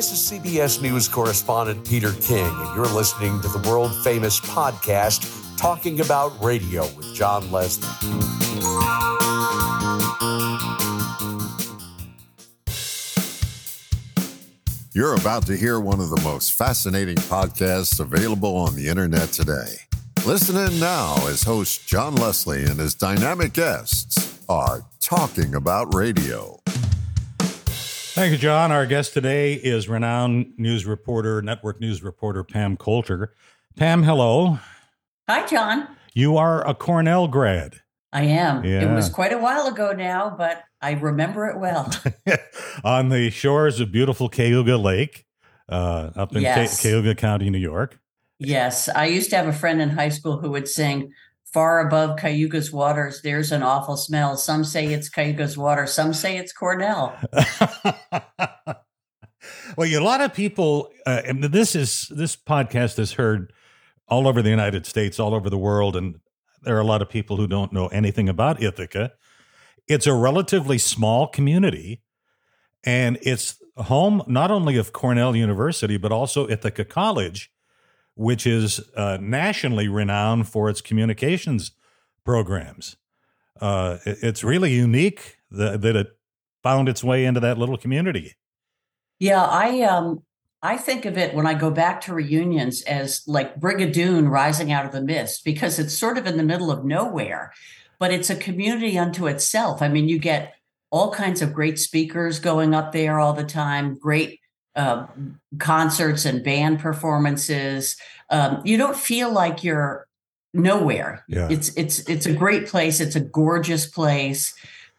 This is CBS News correspondent Peter King, and you're listening to the world-famous podcast, Talking About Radio with John Leslie. You're about to hear one of the most fascinating podcasts available on the internet today. Listen in now as host John Leslie and his dynamic guests are talking about radio. Thank you, John. Our guest today is renowned news reporter, network news reporter, Pam Coulter. Pam, hello. Hi, John. You are a Cornell grad. I am. Yeah. It was quite a while ago now, but I remember it well. On the shores of beautiful Cayuga Lake, up in Yes. Cayuga County, New York. Yes. I used to have a friend in high school who would sing, "Far above Cayuga's waters, there's an awful smell. Some say it's Cayuga's water. Some say it's Cornell." Well, a lot of people, and this podcast is heard all over the United States, all over the world, and there are a lot of people who don't know anything about Ithaca. It's a relatively small community, and it's home not only of Cornell University, but also Ithaca College, which is nationally renowned for its communications programs. It's really unique that it found its way into that little community. Yeah, I think of it when I go back to reunions as like Brigadoon rising out of the mist, because it's sort of in the middle of nowhere, but it's a community unto itself. I mean, you get all kinds of great speakers going up there all the time, great concerts and band performances. You don't feel like you're nowhere. Yeah. It's a great place. It's a gorgeous place.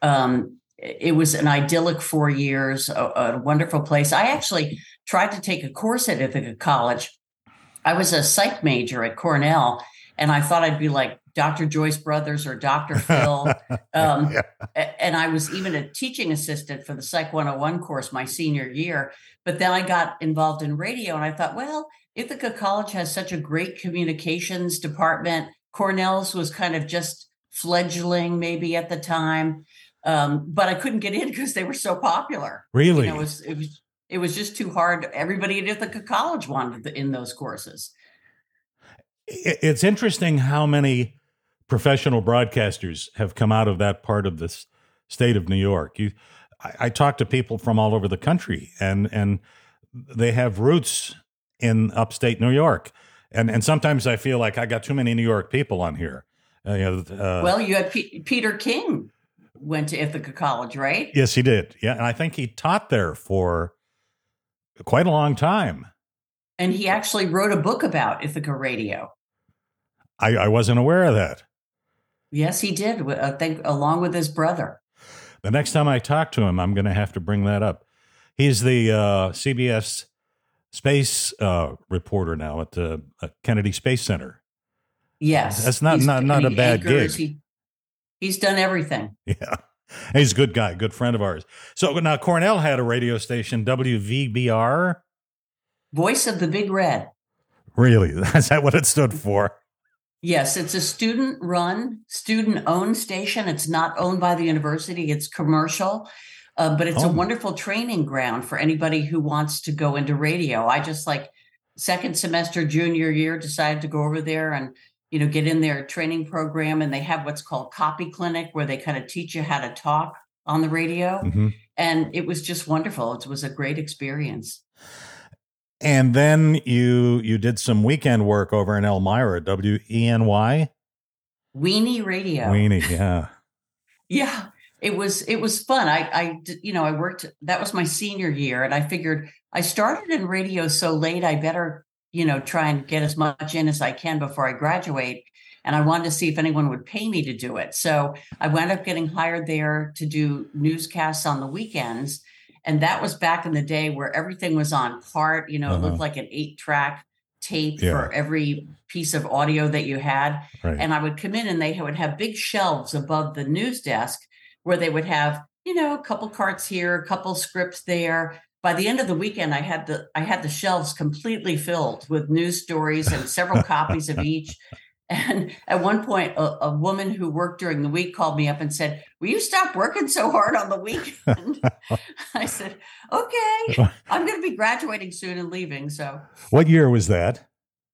It was an idyllic 4 years, a wonderful place. I actually tried to take a course at Ithaca College. I was a psych major at Cornell, and I thought I'd be like Dr. Joyce Brothers or Dr. Phil. Yeah. And I was even a teaching assistant for the Psych 101 course my senior year. But then I got involved in radio, and I thought, well, Ithaca College has such a great communications department. Cornell's was kind of just fledgling maybe at the time. But I couldn't get in because they were so popular. Really? It was just too hard. Everybody at Ithaca College wanted in those courses. It's interesting how many professional broadcasters have come out of that part of the state of New York. I talk to people from all over the country, and they have roots in upstate New York. And sometimes I feel like I got too many New York people on here. Well, you had Peter King went to Ithaca College, right? Yes, he did. Yeah, and I think he taught there for quite a long time. And he actually wrote a book about Ithaca radio. I wasn't aware of that. Yes, he did, I think, along with his brother. The next time I talk to him, I'm going to have to bring that up. He's the CBS space reporter now at the Kennedy Space Center. Yes. That's not a bad gig. He's done everything. Yeah. He's a good guy, good friend of ours. So now Cornell had a radio station, WVBR. Voice of the Big Red. Really? Is that what it stood for? Yes, it's a student-run, student-owned station. It's not owned by the university. It's commercial, but it's a wonderful training ground for anybody who wants to go into radio. I just second semester, junior year, decided to go over there and get in their training program, and they have what's called Copy Clinic, where they kind of teach you how to talk on the radio. Mm-hmm. And it was just wonderful. It was a great experience. And then you did some weekend work over in Elmira, WENY? Weenie Radio. Weenie, yeah. Yeah, it was fun. I worked, that was my senior year, and I figured I started in radio so late, I better try and get as much in as I can before I graduate. And I wanted to see if anyone would pay me to do it. So I wound up getting hired there to do newscasts on the weekends. And that was back in the day where everything was on part, it looked like an 8-track tape for every piece of audio that you had. Right. And I would come in and they would have big shelves above the news desk where they would have, a couple carts here, a couple scripts there. By the end of the weekend, I had the shelves completely filled with news stories and several copies of each. And at one point, a woman who worked during the week called me up and said, "Will you stop working so hard on the weekend?" I said, "Okay, I'm going to be graduating soon and leaving." So, what year was that?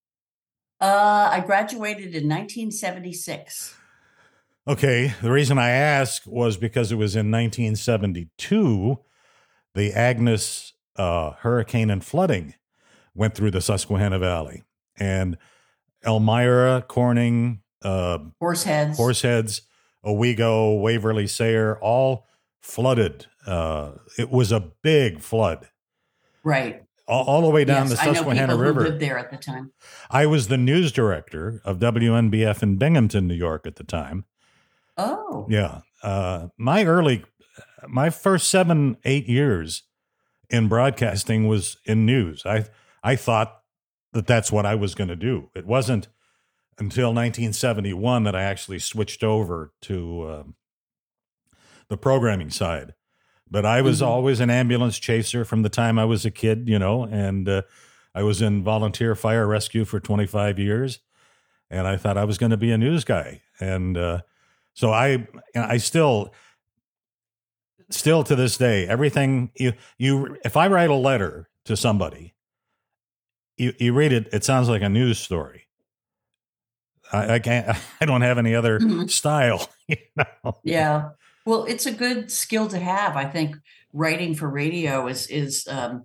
I graduated in 1976. Okay. The reason I asked was because it was in 1972, the Agnes hurricane and flooding went through the Susquehanna Valley. And Elmira, Corning, Horseheads, Owego, Waverly, Sayre, all flooded. It was a big flood. Right. All the way down the Susquehanna River. Who lived there at the time. I was the news director of WNBF in Binghamton, New York at the time. Oh. Yeah. My first 7-8 years in broadcasting was in news. I thought that that's what I was going to do. It wasn't until 1971 that I actually switched over to the programming side. But I was always an ambulance chaser from the time I was a kid, and I was in volunteer fire rescue for 25 years, and I thought I was going to be a news guy. And so I still to this day, everything if I write a letter to somebody, you read it, it sounds like a news story. I don't have any other style. Yeah. Well, it's a good skill to have. I think writing for radio is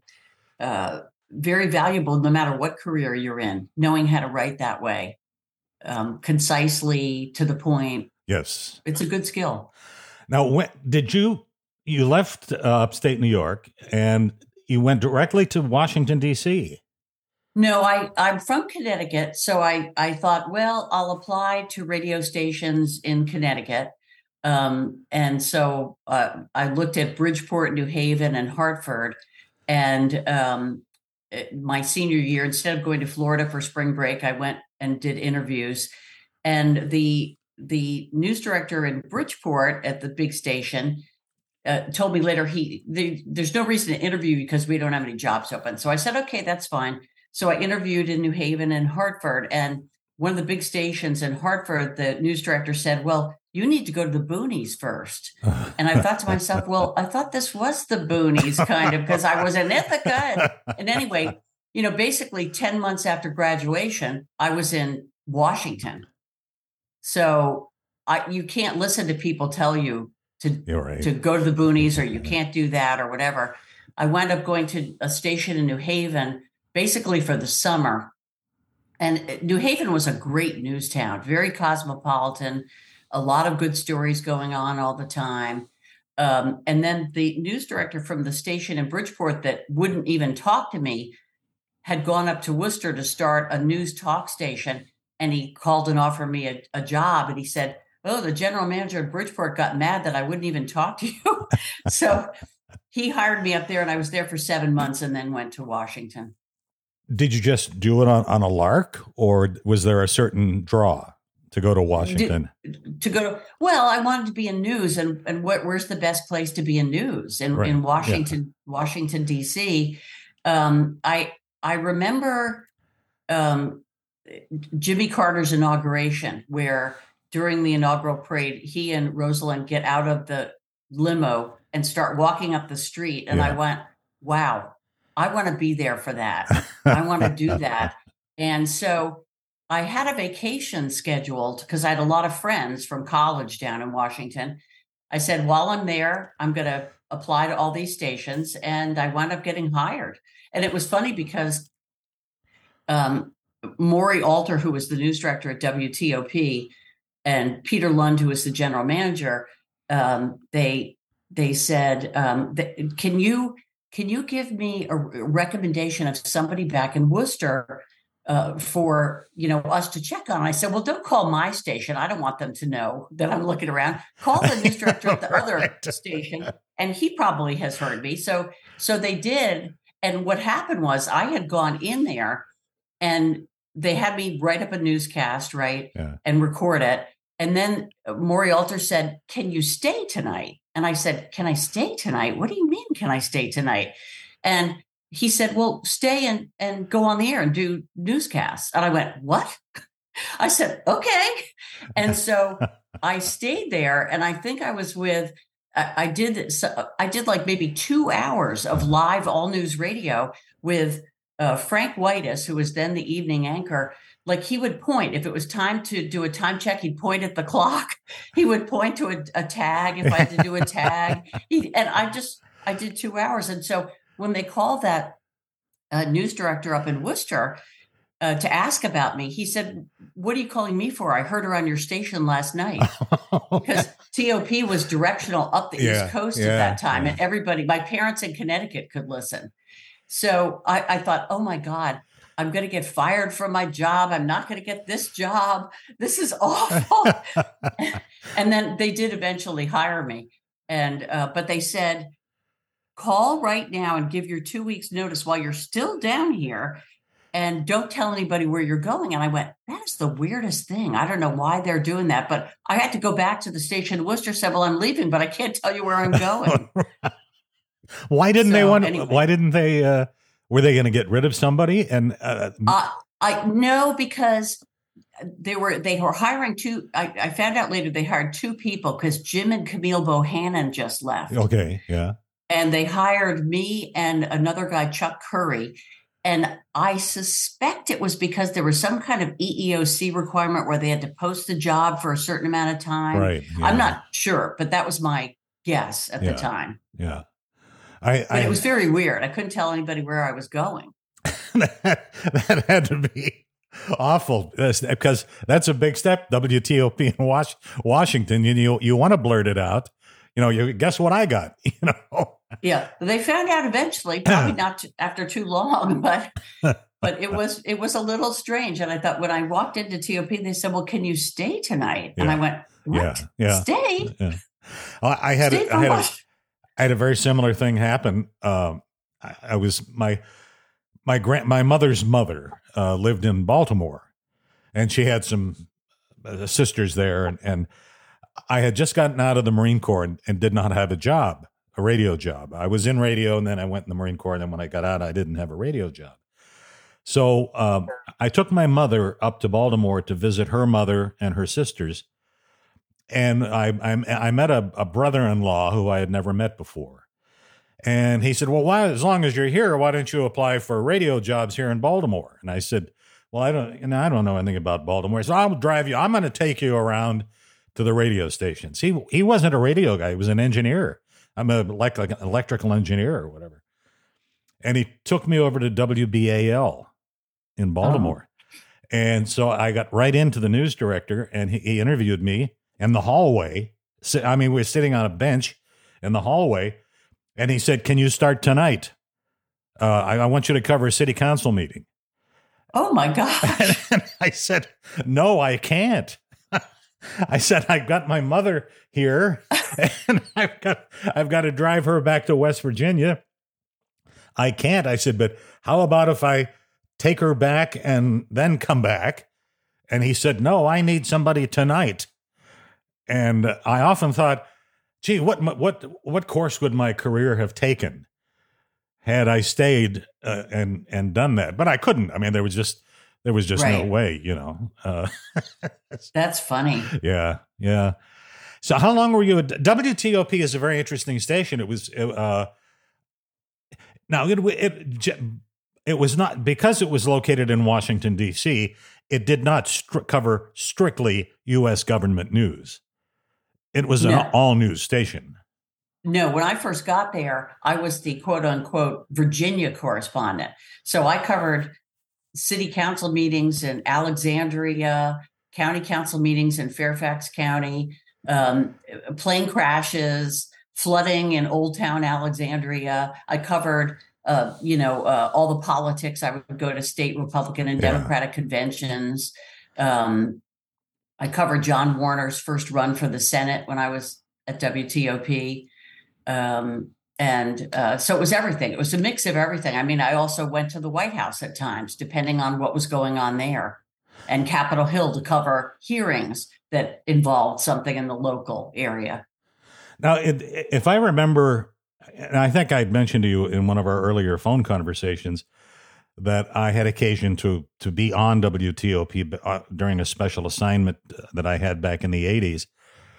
very valuable no matter what career you're in, knowing how to write that way, concisely, to the point. Yes. It's a good skill. Now, when did you left upstate New York and you went directly to Washington, D.C.? No, I'm from Connecticut. So I thought, well, I'll apply to radio stations in Connecticut. And so I looked at Bridgeport, New Haven, and Hartford. And my senior year, instead of going to Florida for spring break, I went and did interviews. And the news director in Bridgeport at the big station told me later there's no reason to interview because we don't have any jobs open. So I said, okay, that's fine. So I interviewed in New Haven and Hartford. And one of the big stations in Hartford, the news director said, "Well, you need to go to the boonies first." And I thought to myself, well, I thought this was the boonies kind of, because I was in Ithaca. And anyway, basically 10 months after graduation, I was in Washington. So you can't listen to people tell you to go to the boonies, or you can't do that or whatever. I wound up going to a station in New Haven basically for the summer. And New Haven was a great news town, very cosmopolitan, a lot of good stories going on all the time. And then the news director from the station in Bridgeport that wouldn't even talk to me had gone up to Worcester to start a news talk station. And he called and offered me a job. And he said, "Oh, the general manager at Bridgeport got mad that I wouldn't even talk to you." So he hired me up there, and I was there for 7 months and then went to Washington. Did you just do it on a lark, or was there a certain draw to go to Washington? I wanted to be in news, and where's the best place to be in news? In Washington, yeah. Washington, D.C. I remember Jimmy Carter's inauguration, where during the inaugural parade, he and Rosalind get out of the limo and start walking up the street. And I went, wow, I want to be there for that. I want to do that. And so I had a vacation scheduled because I had a lot of friends from college down in Washington. I said, while I'm there, I'm going to apply to all these stations. And I wound up getting hired. And it was funny because Maury Alter, who was the news director at WTOP, and Peter Lund, who was the general manager, they said, can you give me a recommendation of somebody back in Worcester for us to check on? I said, well, don't call my station. I don't want them to know that I'm looking around. Call the news director at the other station, and he probably has heard me. So they did. And what happened was I had gone in there, and they had me write up a newscast, and record it. And then Maury Alter said, "Can you stay tonight?" And I said, "Can I stay tonight? What do you mean, can I stay tonight?" And he said, "Well, stay and go on the air and do newscasts." And I went, "What?" I said, okay. And so I stayed there, and I think I was with, I did like maybe 2 hours of live all news radio with Frank Whitus, who was then the evening anchor. Like, he would point, if it was time to do a time check, he'd point at the clock. He would point to a tag if I had to do a tag. I did 2 hours. And so when they called that news director up in Worcester to ask about me, he said, "What are you calling me for? I heard her on your station last night." Because TOP was directional up the East Coast at that time. And everybody, my parents in Connecticut, could listen. So I thought, oh my God, I'm going to get fired from my job. I'm not going to get this job. This is awful. And then they did eventually hire me. And but they said, call right now and give your 2 weeks notice while you're still down here, and don't tell anybody where you're going. And I went, that is the weirdest thing. I don't know why they're doing that. But I had to go back to the station in Worcester, said, well, I'm leaving, but I can't tell you where I'm going. Why didn't they want? Anyway. Why didn't they? Were they going to get rid of somebody? And I know, because they were hiring two. I found out later they hired 2 people because Jim and Camille Bohannon just left. Okay, yeah. And they hired me and another guy, Chuck Curry. And I suspect it was because there was some kind of EEOC requirement where they had to post the job for a certain amount of time. Right. Yeah. I'm not sure, but that was my guess at the time. Yeah. It was very weird. I couldn't tell anybody where I was going. that had to be awful, because that's a big step. WTOP in Washington, you want to blurt it out. You guess what I got? Yeah, they found out eventually, probably not after too long, but it was a little strange. And I thought, when I walked into TOP, they said, "Well, can you stay tonight?" And I went, "What? Yeah. Stay?" Yeah. I had a very similar thing happen. I was my mother's mother lived in Baltimore, and she had some sisters there, and I had just gotten out of the Marine Corps and did not have a radio job. I was in radio, and then I went in the Marine Corps, and then when I got out, I didn't have a radio job. So I took my mother up to Baltimore to visit her mother and her sisters, and I met a brother-in-law who I had never met before. And he said, "Well, as long as you're here, why don't you apply for radio jobs here in Baltimore?" And I said, "Well, I don't know anything about Baltimore. So I'll drive you. I'm going to take you around to the radio stations." He wasn't a radio guy. He was an engineer. I'm an electrical engineer or whatever. And he took me over to WBAL in Baltimore. And so I got right into the news director, and he interviewed me in the hallway. We were sitting on a bench in the hallway, and he said, "Can you start tonight? I want you to cover a city council meeting." Oh my gosh. And I said, "No, I can't." I said, "I've got my mother here, and I've got to drive her back to West Virginia. I can't." I said, "But how about if I take her back and then come back?" And he said, "No, I need somebody tonight." And I often thought, gee, what course would my career have taken had I stayed and done that? But I couldn't. I mean, there was just right. No way, That's funny. Yeah. So how long were you at WTOP? Is a very interesting station. It was now it was not, because it was located in Washington D.C. It did not cover strictly U.S. government news. It was an all news station. No, when I first got there, I was the quote unquote Virginia correspondent. So I covered city council meetings in Alexandria, county council meetings in Fairfax County, plane crashes, flooding in Old Town Alexandria. I covered, all the politics. I would go to state Republican and Democratic conventions. I covered John Warner's first run for the Senate when I was at WTOP. So it was everything. It was a mix of everything. I mean, I also went to the White House at times, depending on what was going on there, and Capitol Hill to cover hearings that involved something in the local area. Now, if I remember, and I think I mentioned to you in one of our earlier phone conversations, that I had occasion to be on WTOP during a special assignment that I had back in the 80s.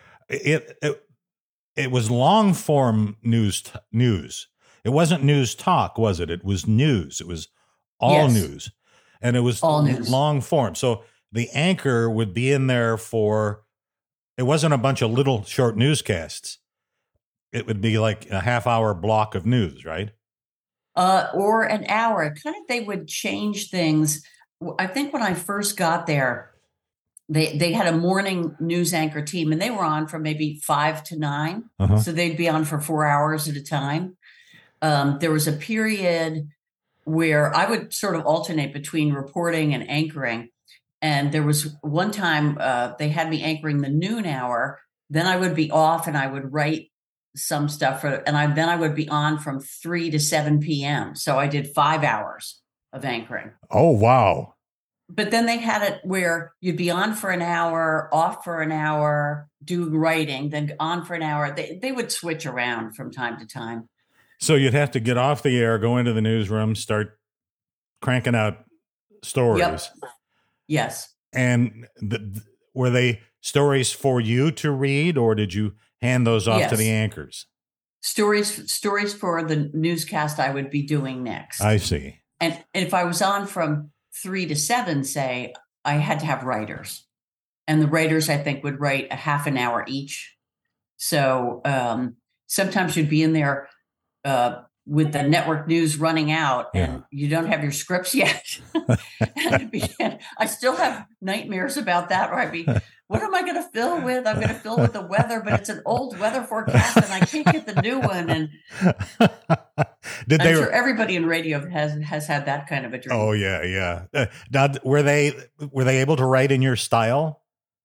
It was long form news. It wasn't news talk, was it? It was news. It was all news, and it was all news, long form. So the anchor would be in there for. It wasn't a bunch of little short newscasts. It would be like a half-hour block of news, right? Or an hour. They would change things. I think when I first got there, they had a morning news anchor team, and they were on from maybe 5 to 9. Uh-huh. So they'd be on for 4 hours at a time. There was a period where I would sort of alternate between reporting and anchoring. And there was one time they had me anchoring the noon hour. Then I would be off and I would write some stuff then I would be on from 3 to 7 p.m. So I did 5 hours of anchoring. Oh, wow. But then they had it where you'd be on for an hour, off for an hour, doing writing, then on for an hour. They would switch around from time to time. So you'd have to get off the air, go into the newsroom, start cranking out stories. Yep. Yes. And were they stories for you to read, or did you hand those off to the anchors? Stories for the newscast I would be doing next. I see. And if I was on from 3 to 7, say, I had to have writers. And the writers, I think, would write a half an hour each. So sometimes you'd be in there with the network news running out and you don't have your scripts yet. And I still have nightmares about that, where I'd be, what am I going to fill with? I'm going to fill with the weather, but it's an old weather forecast and I can't get the new one. And I'm sure everybody in radio has had that kind of a dream. Oh, yeah. Now, were they able to write in your style?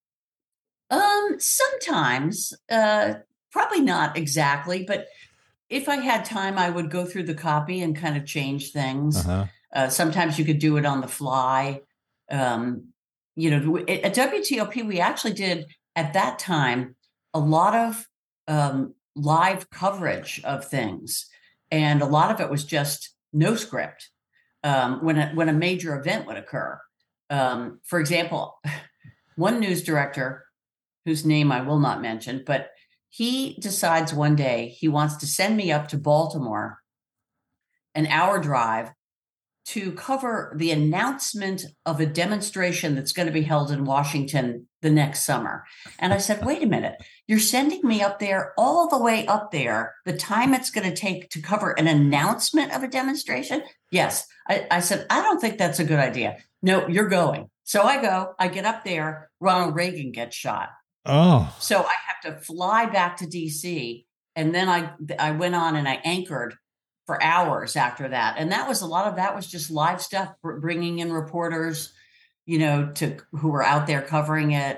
Sometimes, probably not exactly, but if I had time, I would go through the copy and kind of change things. Uh-huh. Sometimes you could do it on the fly. At WTOP, we actually did at that time a lot of live coverage of things, and a lot of it was just no script. When a major event would occur, for example, one news director, whose name I will not mention, but he decides one day he wants to send me up to Baltimore, an hour drive, to cover the announcement of a demonstration that's going to be held in Washington the next summer. And I said, wait a minute, you're sending me up there, all the way up there, the time it's going to take to cover an announcement of a demonstration? Yes. I said, I don't think that's a good idea. No, you're going. So I go, I get up there, Ronald Reagan gets shot. Oh. So I have to fly back to DC. And then I went on and I anchored for hours after that. And that was a lot of that was just live stuff, bringing in reporters, who were out there covering it.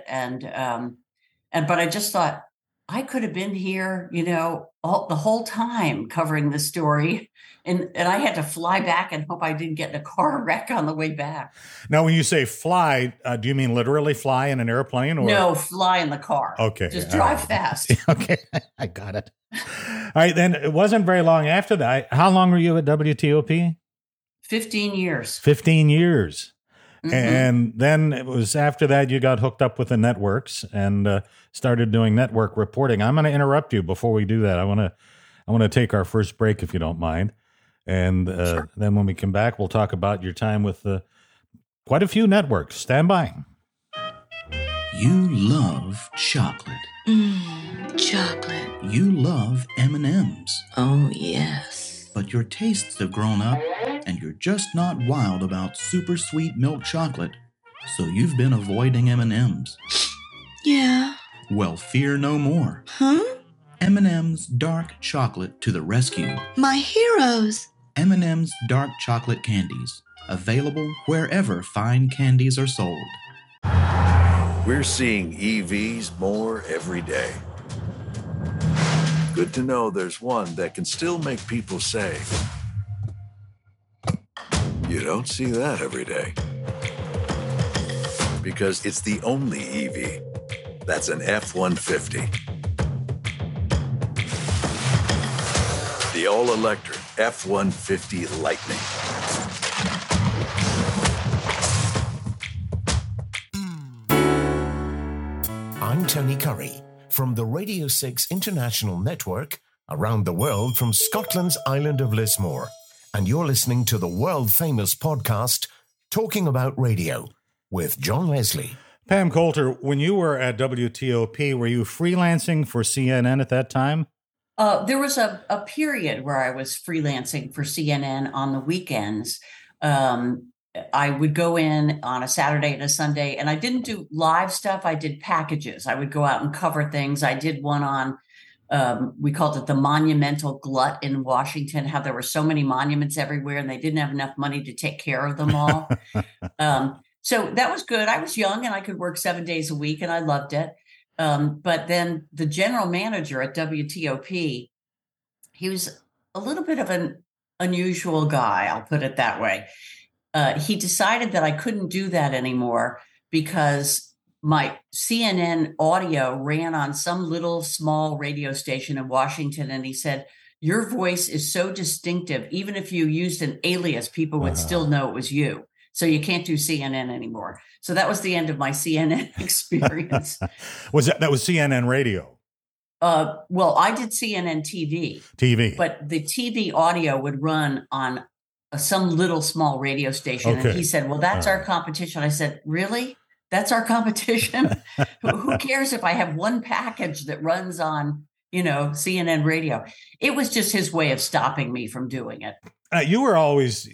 But I just thought I could have been here, the whole time covering the story. And I had to fly back and hope I didn't get in a car wreck on the way back. Now, when you say fly, do you mean literally fly in an airplane? Or? No, fly in the car. Okay. Just drive fast. Okay. I got it. All right. Then it wasn't very long after that. How long were you at WTOP? 15 years. 15 years. Mm-hmm. And then it was after that you got hooked up with the networks and started doing network reporting. I'm going to interrupt you before we do that. I want to take our first break, if you don't mind. And Sure. Then when we come back, we'll talk about your time with quite a few networks. Stand by. You love chocolate. Chocolate. You love M&Ms. Oh, yes. But your tastes have grown up, and you're just not wild about super sweet milk chocolate, so you've been avoiding M&Ms. Yeah. Well, fear no more. Huh? M&M's Dark Chocolate to the rescue. My heroes. M&M's Dark Chocolate Candies. Available wherever fine candies are sold. We're seeing EVs more every day. Good to know there's one that can still make people say, you don't see that every day. Because it's the only EV that's an F-150. The all-electric F-150 Lightning. Tony Curry from the Radio 6 International Network around the world from Scotland's island of Lismore. And you're listening to the world-famous podcast, Talking About Radio, with John Leslie. Pam Coulter, when you were at WTOP, were you freelancing for CNN at that time? There was a period where I was freelancing for CNN on the weekends. I would go in on a Saturday and a Sunday, and I didn't do live stuff. I did packages. I would go out and cover things. I did one on, we called it the Monumental Glut in Washington, how there were so many monuments everywhere and they didn't have enough money to take care of them all. So that was good. I was young and I could work 7 days a week and I loved it. But then the general manager at WTOP, he was a little bit of an unusual guy, I'll put it that way. He decided that I couldn't do that anymore because my CNN audio ran on some little small radio station in Washington. And he said, your voice is so distinctive. Even if you used an alias, people would still know it was you. So you can't do CNN anymore. So that was the end of my CNN experience. That was CNN radio? Well, I did CNN TV. But the TV audio would run on some little small radio station. Okay. And he said, well, that's our competition. I said, really? That's our competition? Who cares if I have one package that runs on, CNN radio? It was just his way of stopping me from doing it. You were always,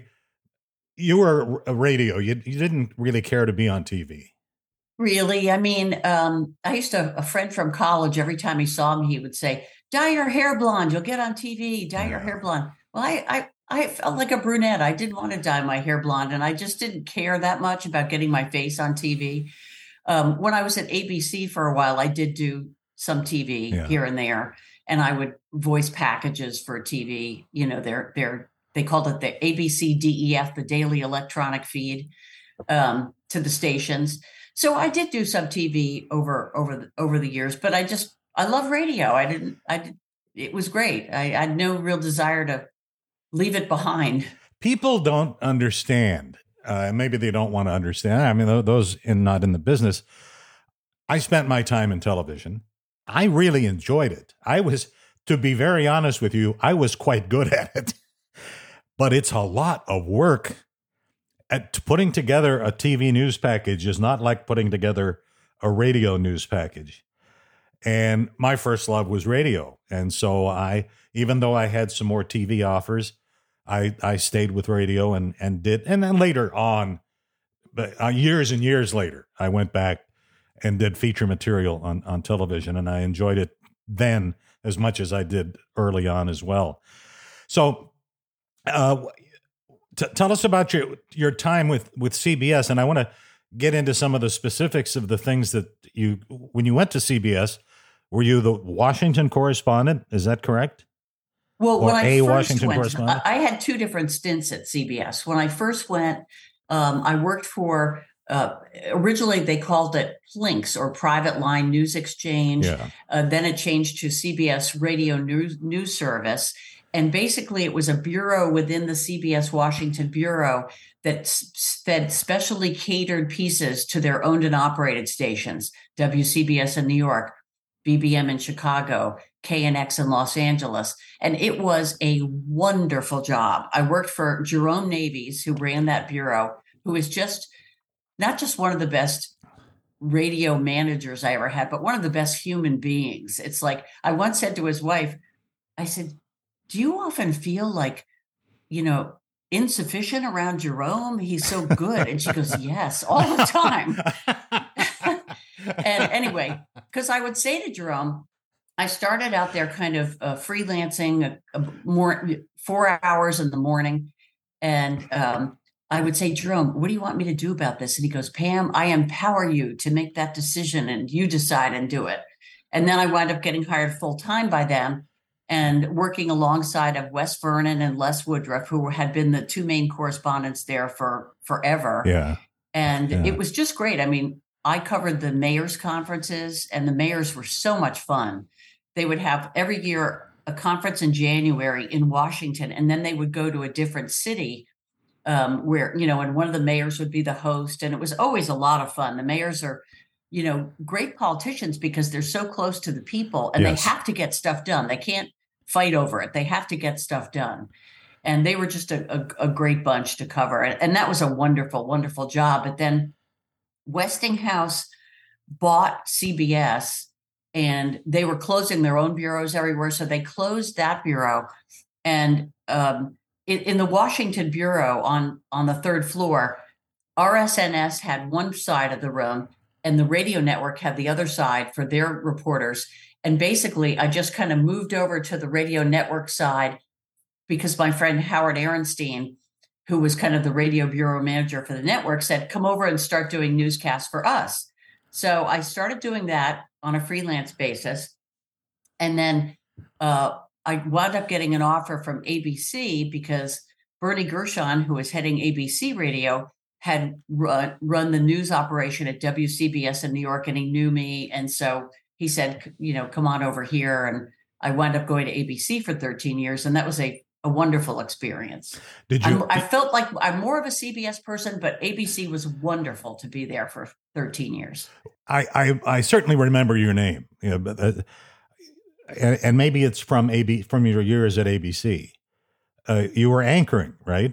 you were a radio. You didn't really care to be on TV. Really? I mean, I used to, a friend from college, every time he saw me, he would say, dye your hair blonde. You'll get on TV. Dye your hair blonde. Well, I felt like a brunette. I didn't want to dye my hair blonde, and I just didn't care that much about getting my face on TV. When I was at ABC for a while, I did do some TV here and there, and I would voice packages for TV. They called it the ABC DEF, the Daily Electronic Feed, to the stations. So I did do some TV over the years, but I love radio. It was great. I had no real desire to leave it behind. People don't understand. Maybe they don't want to understand. I mean, those not in the business. I spent my time in television. I really enjoyed it. To be very honest with you, I was quite good at it. But it's a lot of work. Putting together a TV news package is not like putting together a radio news package. And my first love was radio. And so even though I had some more TV offers, I stayed with radio and did. And then later on, years and years later, I went back and did feature material on television. And I enjoyed it then as much as I did early on as well. So tell us about your time with CBS. And I want to get into some of the specifics of the things that when you went to CBS, were you the Washington correspondent? Is that correct? Well, when I first went, I had two different stints at CBS. When I first went, I worked for, originally they called it Plinks, or Private Line News Exchange. Yeah. Then it changed to CBS Radio News Service. And basically it was a bureau within the CBS Washington Bureau that fed specially catered pieces to their owned and operated stations, WCBS in New York, BBM in Chicago, KNX in Los Angeles. And it was a wonderful job. I worked for Jerome Navies, who ran that bureau, who is not just one of the best radio managers I ever had, but one of the best human beings. It's like, I once said to his wife, I said, do you often feel like, insufficient around Jerome? He's so good. And she goes, yes, all the time. And anyway, because I would say to Jerome, I started out there kind of freelancing more 4 hours in the morning. And I would say, Jerome, what do you want me to do about this? And he goes, Pam, I empower you to make that decision and you decide and do it. And then I wound up getting hired full time by them and working alongside of Wes Vernon and Les Woodruff, who had been the two main correspondents there for forever. Yeah. And it was just great. I mean, I covered the mayor's conferences, and the mayors were so much fun. They would have every year a conference in January in Washington, and then they would go to a different city where, and one of the mayors would be the host. And it was always a lot of fun. The mayors are great politicians because they're so close to the people and Yes. they have to get stuff done. They can't fight over it. They have to get stuff done. And they were just a great bunch to cover. And that was a wonderful, wonderful job. But then Westinghouse bought CBS and they were closing their own bureaus everywhere. So they closed that bureau. And in the Washington bureau on the third floor, RSNS had one side of the room and the radio network had the other side for their reporters. And basically, I just kind of moved over to the radio network side because my friend Howard Ehrenstein, who was kind of the radio bureau manager for the network, said, come over and start doing newscasts for us. So I started doing that on a freelance basis. And then I wound up getting an offer from ABC because Bernie Gershon, who was heading ABC Radio, had run the news operation at WCBS in New York, and he knew me. And so he said, come on over here. And I wound up going to ABC for 13 years. And that was a wonderful experience. I felt like I'm more of a CBS person, but ABC was wonderful to be there for 13 years. I certainly remember your name, but, and maybe it's from your years at ABC. You were anchoring, right?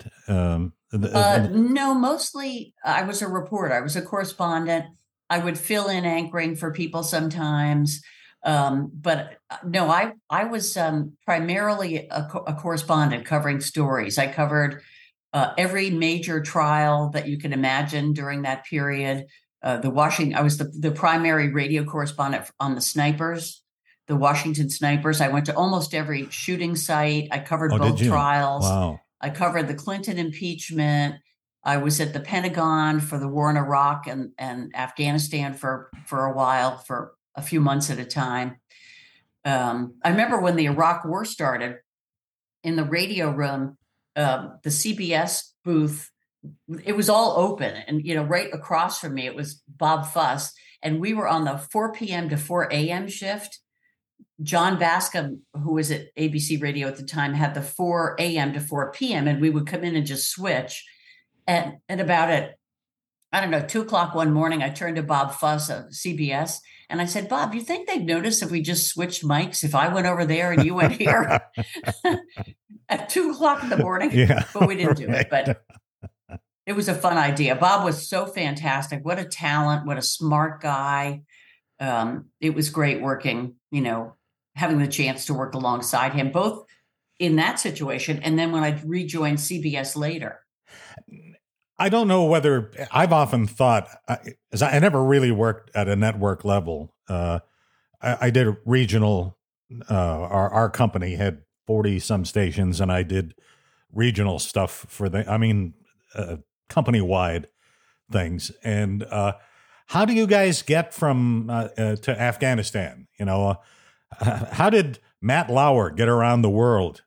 No, mostly I was a reporter. I was a correspondent. I would fill in anchoring for people sometimes. But no, I was primarily a correspondent covering stories. I covered every major trial that you can imagine during that period. I was the primary radio correspondent on the snipers, the Washington snipers. I went to almost every shooting site. I covered both trials. Wow. I covered the Clinton impeachment. I was at the Pentagon for the war in Iraq and Afghanistan for a while, for a few months at a time. I remember when the Iraq war started, in the radio room, the CBS booth, it was all open. And, right across from me, it was Bob Fuss. And we were on the 4 p.m. to 4 a.m. shift. John Bascom, who was at ABC Radio at the time, had the 4 a.m. to 4 p.m. And we would come in and just switch. And about at, 2 o'clock one morning, I turned to Bob Fuss of CBS and I said, Bob, you think they'd notice if we just switched mics, if I went over there and you went here at 2 o'clock in the morning? Yeah, but we didn't do it. But it was a fun idea. Bob was so fantastic. What a talent. What a smart guy. It was great working, having the chance to work alongside him, both in that situation and then when I rejoined CBS later. I don't know whether I've often thought, as I never really worked at a network level. I did regional. Our company had 40 some stations, and I did regional stuff for company wide things. And how do you guys get from to Afghanistan? How did Matt Lauer get around the world?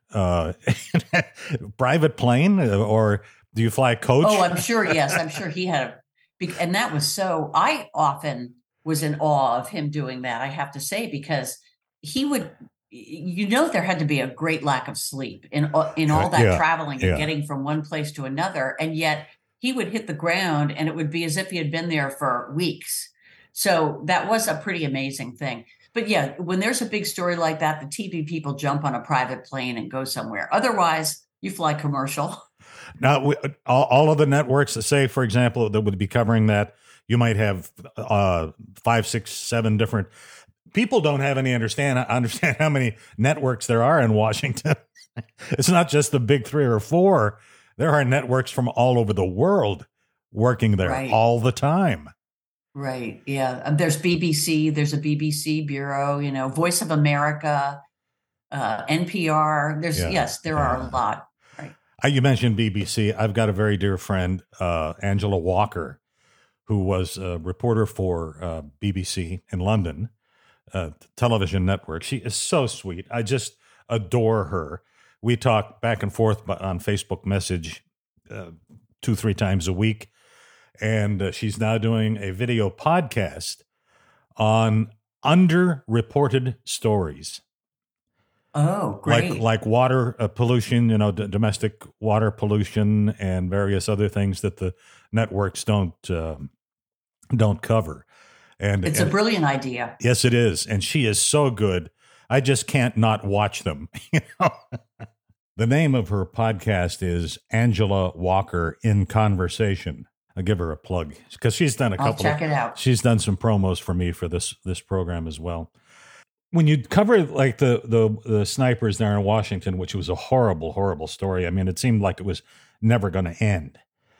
Private plane or? Do you fly coach? Oh, I'm sure. Yes, I'm sure he had and that was so. I often was in awe of him doing that. I have to say, because he would, there had to be a great lack of sleep in all that traveling and getting from one place to another, and yet he would hit the ground, and it would be as if he had been there for weeks. So that was a pretty amazing thing. But yeah, when there's a big story like that, the TV people jump on a private plane and go somewhere. Otherwise, you fly commercial. Now, all of the networks that say, for example, that would be covering that, you might have 5, 6, 7 different people. Don't have any understand how many networks there are in Washington. It's not just the big 3 or 4. There are networks from all over the world working there all the time. Right. Yeah. There's BBC. There's a BBC bureau. Voice of America, NPR. There are a lot. You mentioned BBC. I've got a very dear friend, Angela Walker, who was a reporter for BBC in London, television network. She is so sweet. I just adore her. We talk back and forth on Facebook message 2-3 times a week. And she's now doing a video podcast on underreported stories. Oh, great. Like water pollution, domestic water pollution and various other things that the networks don't cover. And it's a brilliant idea. Yes, it is. And she is so good. I just can't not watch them. You know? The name of her podcast is Angela Walker in Conversation. I'll give her a plug because she's done a couple. I'll check it out. She's done some promos for me for this program as well. When you cover like the snipers there in Washington, which was a horrible, horrible story. I mean, it seemed like it was never going to end.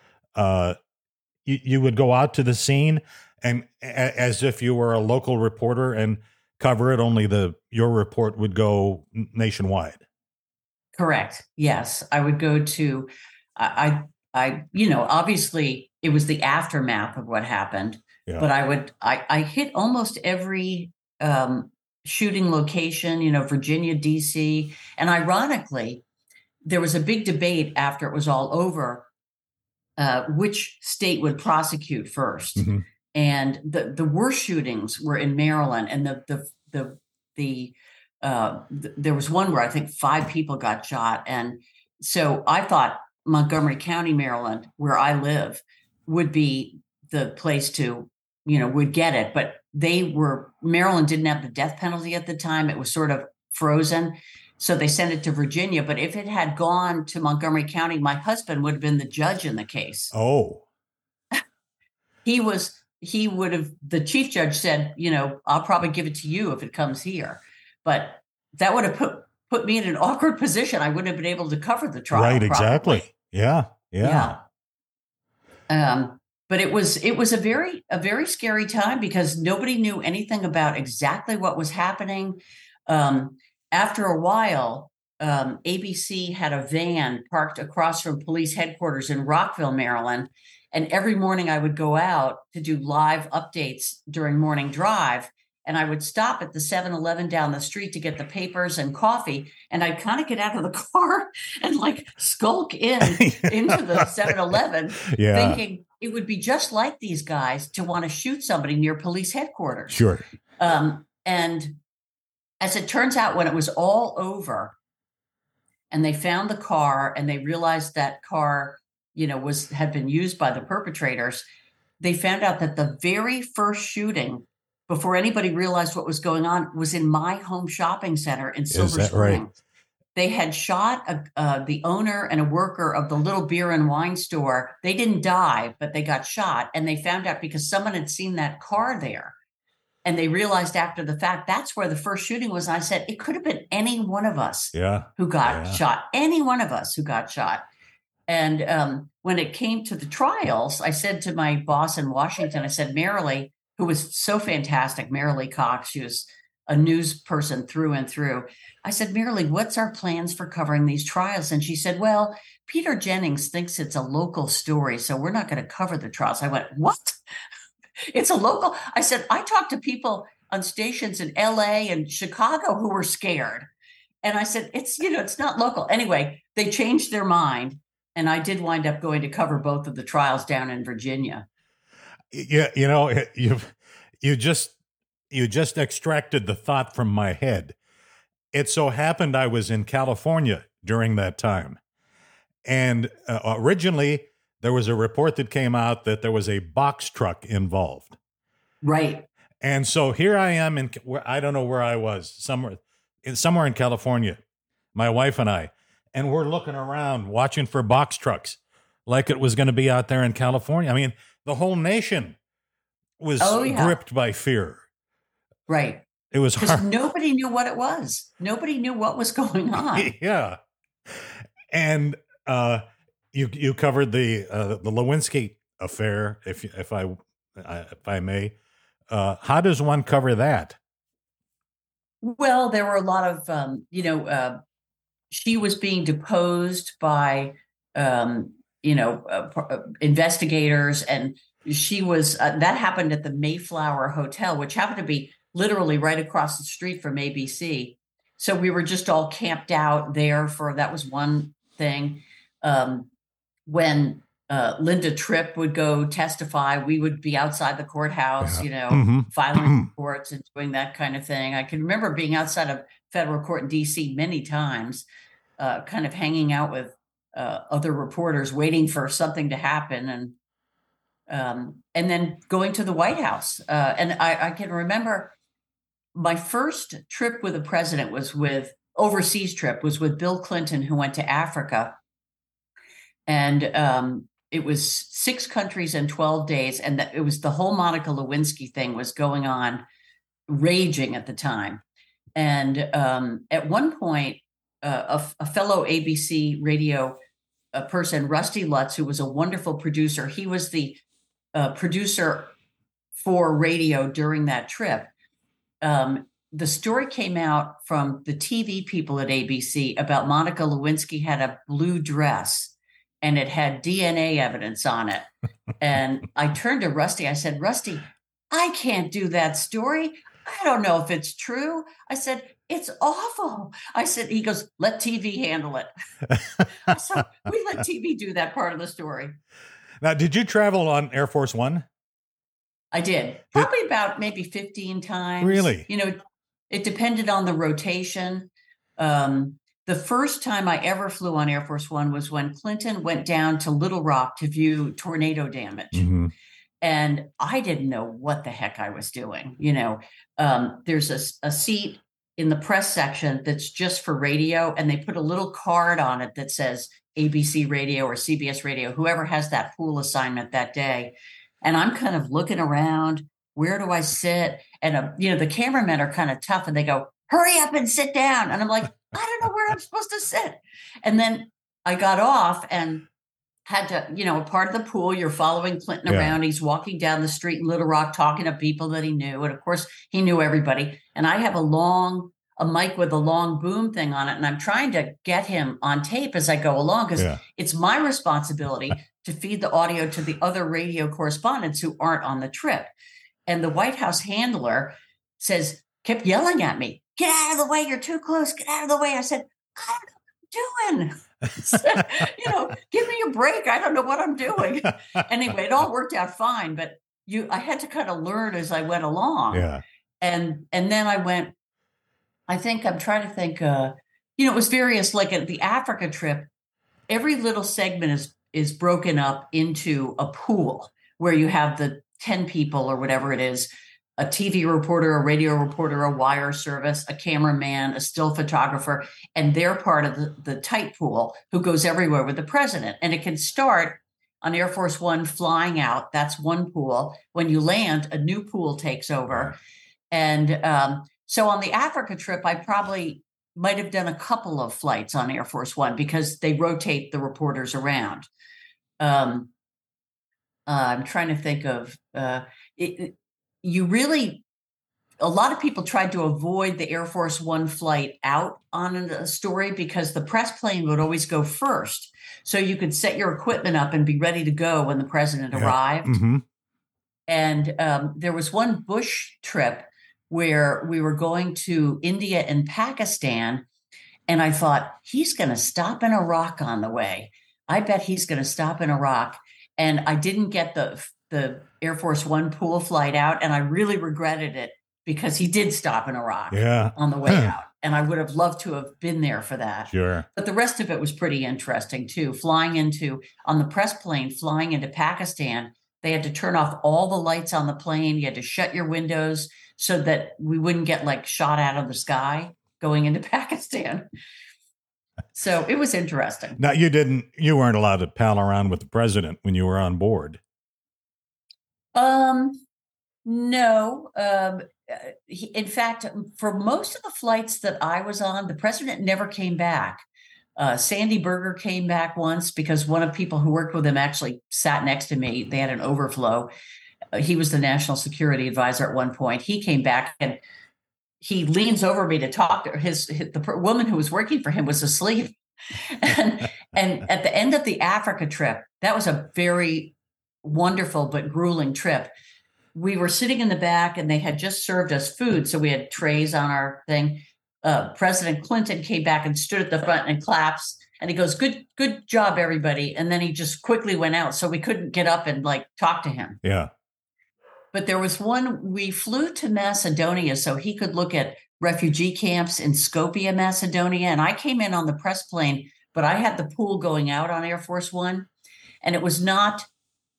You would go out to the scene and as if you were a local reporter and cover it. Only your report would go nationwide. Correct. Yes, I would go to. I obviously it was the aftermath of what happened, but I hit almost every shooting location. Virginia, D.C., and ironically, there was a big debate after it was all over. Which state would prosecute first? Mm-hmm. And the worst shootings were in Maryland, and there was one where I think 5 people got shot, and so I thought Montgomery County, Maryland, where I live, would be the place to would get it, but Maryland didn't have the death penalty at the time; it was sort of frozen. So they sent it to Virginia, but if it had gone to Montgomery County, my husband would have been the judge in the case. Oh, he would have, the chief judge said, I'll probably give it to you if it comes here. But that would have put me in an awkward position. I wouldn't have been able to cover the trial. Right, probably. Exactly. Yeah. But it was a very scary time because nobody knew anything about exactly what was happening. After a while, ABC had a van parked across from police headquarters in Rockville, Maryland. And every morning I would go out to do live updates during morning drive. And I would stop at the 7-Eleven down the street to get the papers and coffee. And I'd kind of get out of the car and skulk into the 7-Eleven, thinking it would be just like these guys to want to shoot somebody near police headquarters. Sure. And as it turns out, when it was all over and they found the car and they realized that car, had been used by the perpetrators, they found out that the very first shooting, before anybody realized what was going on, was in my home shopping center in Silver Spring. Right? They had shot the owner and a worker of the little beer and wine store. They didn't die, but they got shot. And they found out because someone had seen that car there. And they realized after the fact, that's where the first shooting was. And I said, it could have been any one of us who got shot. Any one of us who got shot. And when it came to the trials, I said to my boss in Washington, I said, Marilee, who was so fantastic, Marilee Cox, she was a news person through and through. I said, Marilee, what's our plans for covering these trials? And she said, well, Peter Jennings thinks it's a local story, so we're not going to cover the trials. I went, what? It's a local. I said, I talked to people on stations in LA and Chicago who were scared. And I said, it's not local. Anyway, they changed their mind. And I did wind up going to cover both of the trials down in Virginia. Yeah. You just extracted the thought from my head. It so happened I was in California during that time. And originally, there was a report that came out that there was a box truck involved. Right. And so here I am I don't know where I was, somewhere in California, my wife and I, and we're looking around watching for box trucks like it was going to be out there in California. I mean, the whole nation was gripped by fear. Right. It was hard. Nobody knew what it was. Nobody knew what was going on. Yeah. And, You covered the Lewinsky affair, if I may. How does one cover that? Well, there were a lot of she was being deposed by investigators, and she was that happened at the Mayflower Hotel, which happened to be literally right across the street from ABC. So we were just all camped out there that was one thing. When Linda Tripp would go testify, we would be outside the courthouse, filing reports and doing that kind of thing. I can remember being outside of federal court in D.C. many times, kind of hanging out with other reporters, waiting for something to happen. and then going to the White House. And I can remember my first trip with the president overseas trip was with Bill Clinton, who went to Africa. And it was 6 countries in 12 days. And it was the whole Monica Lewinsky thing was going on, raging at the time. And at one point, a fellow ABC radio person, Rusty Lutz, who was a wonderful producer, he was the producer for radio during that trip. The story came out from the TV people at ABC about Monica Lewinsky had a blue dress and it had DNA evidence on it. And I turned to Rusty. I said, Rusty, I can't do that story. I don't know if it's true. I said, it's awful. I said, he goes, let TV handle it. So we let TV do that part of the story. Now, did you travel on Air Force One? I did. Probably about maybe 15 times. Really? You know, it depended on the rotation. The first time I ever flew on Air Force One was when Clinton went down to Little Rock to view tornado damage. Mm-hmm. And I didn't know what the heck I was doing. You know, there's a seat in the press section that's just for radio, and they put a little card on it that says ABC Radio or CBS Radio, whoever has that pool assignment that day. And I'm kind of looking around, where do I sit? And, you know, the cameramen are kind of tough and they go, hurry up and sit down. And I'm like, I don't know where I'm supposed to sit. And then I got off and had to, you know, a part of the pool, you're following Clinton around. He's walking down the street in Little Rock, talking to people that he knew. And of course, he knew everybody. And I have a mic with a long boom thing on it. And I'm trying to get him on tape as I go along, because it's my responsibility to feed the audio to the other radio correspondents who aren't on the trip. And the White House handler kept yelling at me, get out of the way. You're too close. Get out of the way. I said, I don't know what I'm doing. You know, give me a break. I don't know what I'm doing. Anyway, it all worked out fine, but I had to kind of learn as I went along. Yeah. And then I'm trying to think, you know, it was various, like at the Africa trip, every little segment is broken up into a pool where you have the 10 people or whatever it is, a TV reporter, a radio reporter, a wire service, a cameraman, a still photographer, and they're part of the tight pool who goes everywhere with the president. And it can start on Air Force One flying out. That's one pool. When you land, a new pool takes over. And so on the Africa trip, I probably might have done a couple of flights on Air Force One because they rotate the reporters around. I'm trying to think of a lot of people tried to avoid the Air Force One flight out on a story because the press plane would always go first. So you could set your equipment up and be ready to go when the president arrived. Mm-hmm. And there was one Bush trip where we were going to India and Pakistan. And I thought, he's going to stop in Iraq on the way. I bet he's going to stop in Iraq. And I didn't get the Air Force One pool flight out. And I really regretted it because he did stop in Iraq on the way out. And I would have loved to have been there for that. Sure. But the rest of it was pretty interesting too. On the press plane, flying into Pakistan, they had to turn off all the lights on the plane. You had to shut your windows so that we wouldn't get like shot out of the sky going into Pakistan. So it was interesting. Now you weren't allowed to pal around with the president when you were on board. No. In fact, for most of the flights that I was on, the president never came back. Sandy Berger came back once because one of the people who worked with him actually sat next to me. They had an overflow. He was the national security advisor at one point. He came back and he leans over me to talk to the woman who was working for him was asleep. And at the end of the Africa trip, that was a very wonderful but grueling trip. We were sitting in the back and they had just served us food. So we had trays on our thing. President Clinton came back and stood at the front and claps. And he goes, good job, everybody. And then he just quickly went out. So we couldn't get up and like talk to him. Yeah. But there was we flew to Macedonia so he could look at refugee camps in Skopje, Macedonia. And I came in on the press plane, but I had the pool going out on Air Force One. And it was not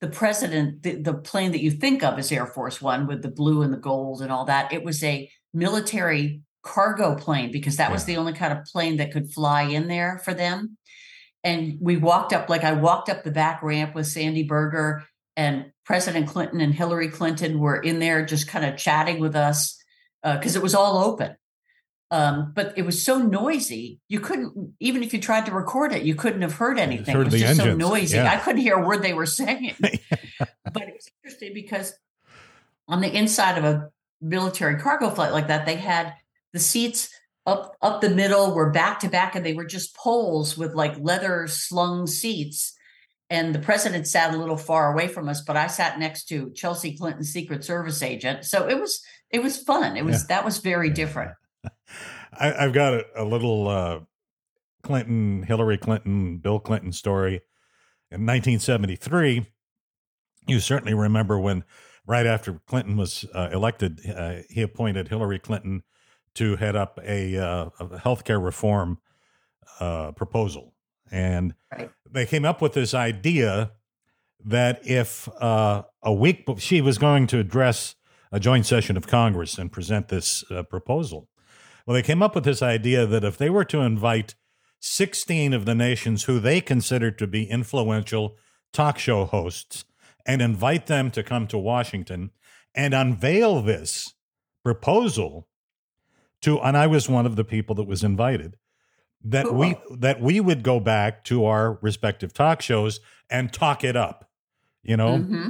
the president, the plane that you think of as Air Force One with the blue and the gold and all that, it was a military cargo plane because that was the only kind of plane that could fly in there for them. And we walked up, I walked up the back ramp with Sandy Berger, and President Clinton and Hillary Clinton were in there just kind of chatting with us because it was all open. But it was so noisy, you couldn't, even if you tried to record it, you couldn't have heard anything. It was just so noisy. I couldn't hear a word they were saying. But it was interesting because on the inside of a military cargo flight like that, they had the seats up the middle were back to back, and they were just poles with like leather slung seats. And the president sat a little far away from us, but I sat next to Chelsea Clinton's Secret Service agent. So it was fun. That was very different. I've got a little Hillary Clinton, Bill Clinton story. In 1973, you certainly remember when, right after Clinton was elected, he appointed Hillary Clinton to head up a healthcare reform proposal. And they came up with this idea that if she was going to address a joint session of Congress and present this proposal. Well, they came up with this idea that if they were to invite 16 of the nations who they considered to be influential talk show hosts and invite them to come to Washington and unveil this proposal and I was one of the people that was invited, that we would go back to our respective talk shows and talk it up, you know? Mm-hmm.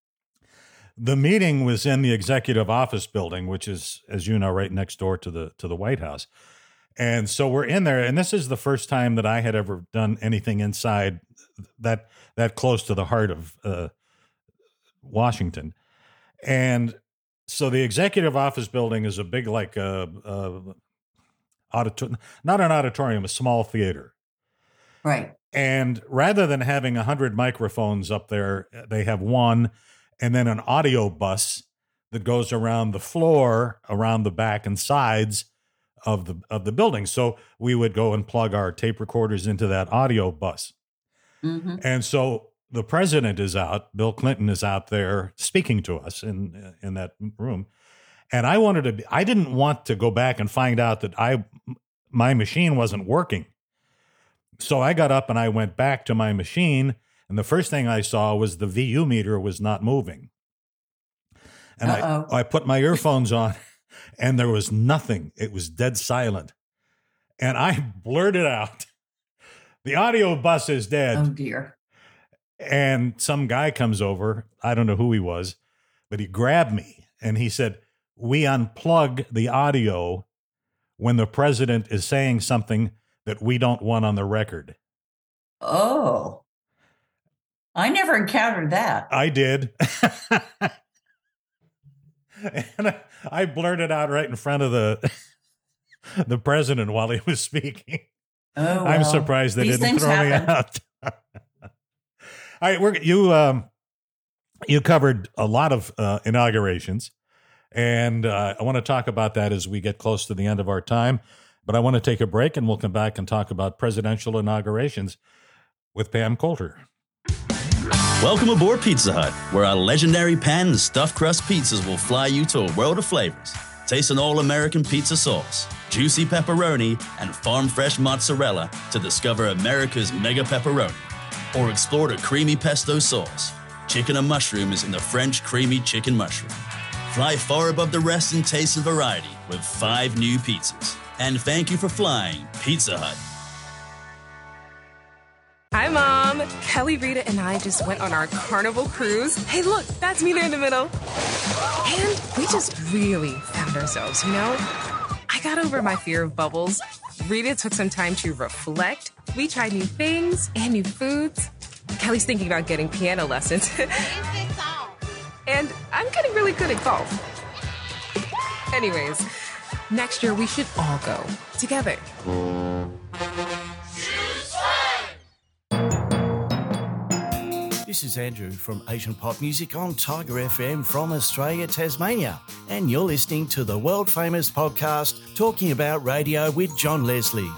The meeting was in the executive office building, which is, as you know, right next door to the White House. And so we're in there, and this is the first time that I had ever done anything inside that close to the heart of Washington. And so the executive office building is a big, not an auditorium, a small theater. Right. And rather than having 100 microphones up there, they have one, and then an audio bus that goes around the floor, around the back and sides of the building. So we would go and plug our tape recorders into that audio bus. Mm-hmm. And so the president is out, Bill Clinton is out there speaking to us in that room. And I didn't want to go back and find out that my machine wasn't working. So I got up and I went back to my machine, and the first thing I saw was the VU meter was not moving. And I put my earphones on, and there was nothing. It was dead silent. And I blurted out, "The audio bus is dead." Oh, dear. And some guy comes over. I don't know who he was, but he grabbed me and he said, "We unplug the audio when the president is saying something that we don't want on the record." Oh, I never encountered that. I did. And I blurted out right in front of the president while he was speaking. Oh, well, I'm surprised they didn't throw me out. All right, you covered a lot of inaugurations, and I want to talk about that as we get close to the end of our time. But I want to take a break, and we'll come back and talk about presidential inaugurations with Pam Coulter. Welcome aboard Pizza Hut, where our legendary pan and stuffed crust pizzas will fly you to a world of flavors. Taste an all-American pizza sauce, juicy pepperoni, and farm-fresh mozzarella to discover America's mega pepperoni. Or explore the creamy pesto sauce. Chicken and mushroom is in the French creamy chicken mushroom. Fly far above the rest in taste and variety with 5 new pizzas. And thank you for flying Pizza Hut. Hi, Mom. Kelly, Rita, and I just went on our Carnival cruise. Hey, look, that's me there in the middle. And we just really found ourselves, you know? I got over my fear of bubbles. Rita took some time to reflect. We tried new things and new foods. Kelly's thinking about getting piano lessons. And I'm getting really good at golf. Anyways, next year we should all go together. This is Andrew from Asian Pop Music on Tiger FM from Australia, Tasmania. And you're listening to the world-famous podcast, Talking About Radio with John Leslie.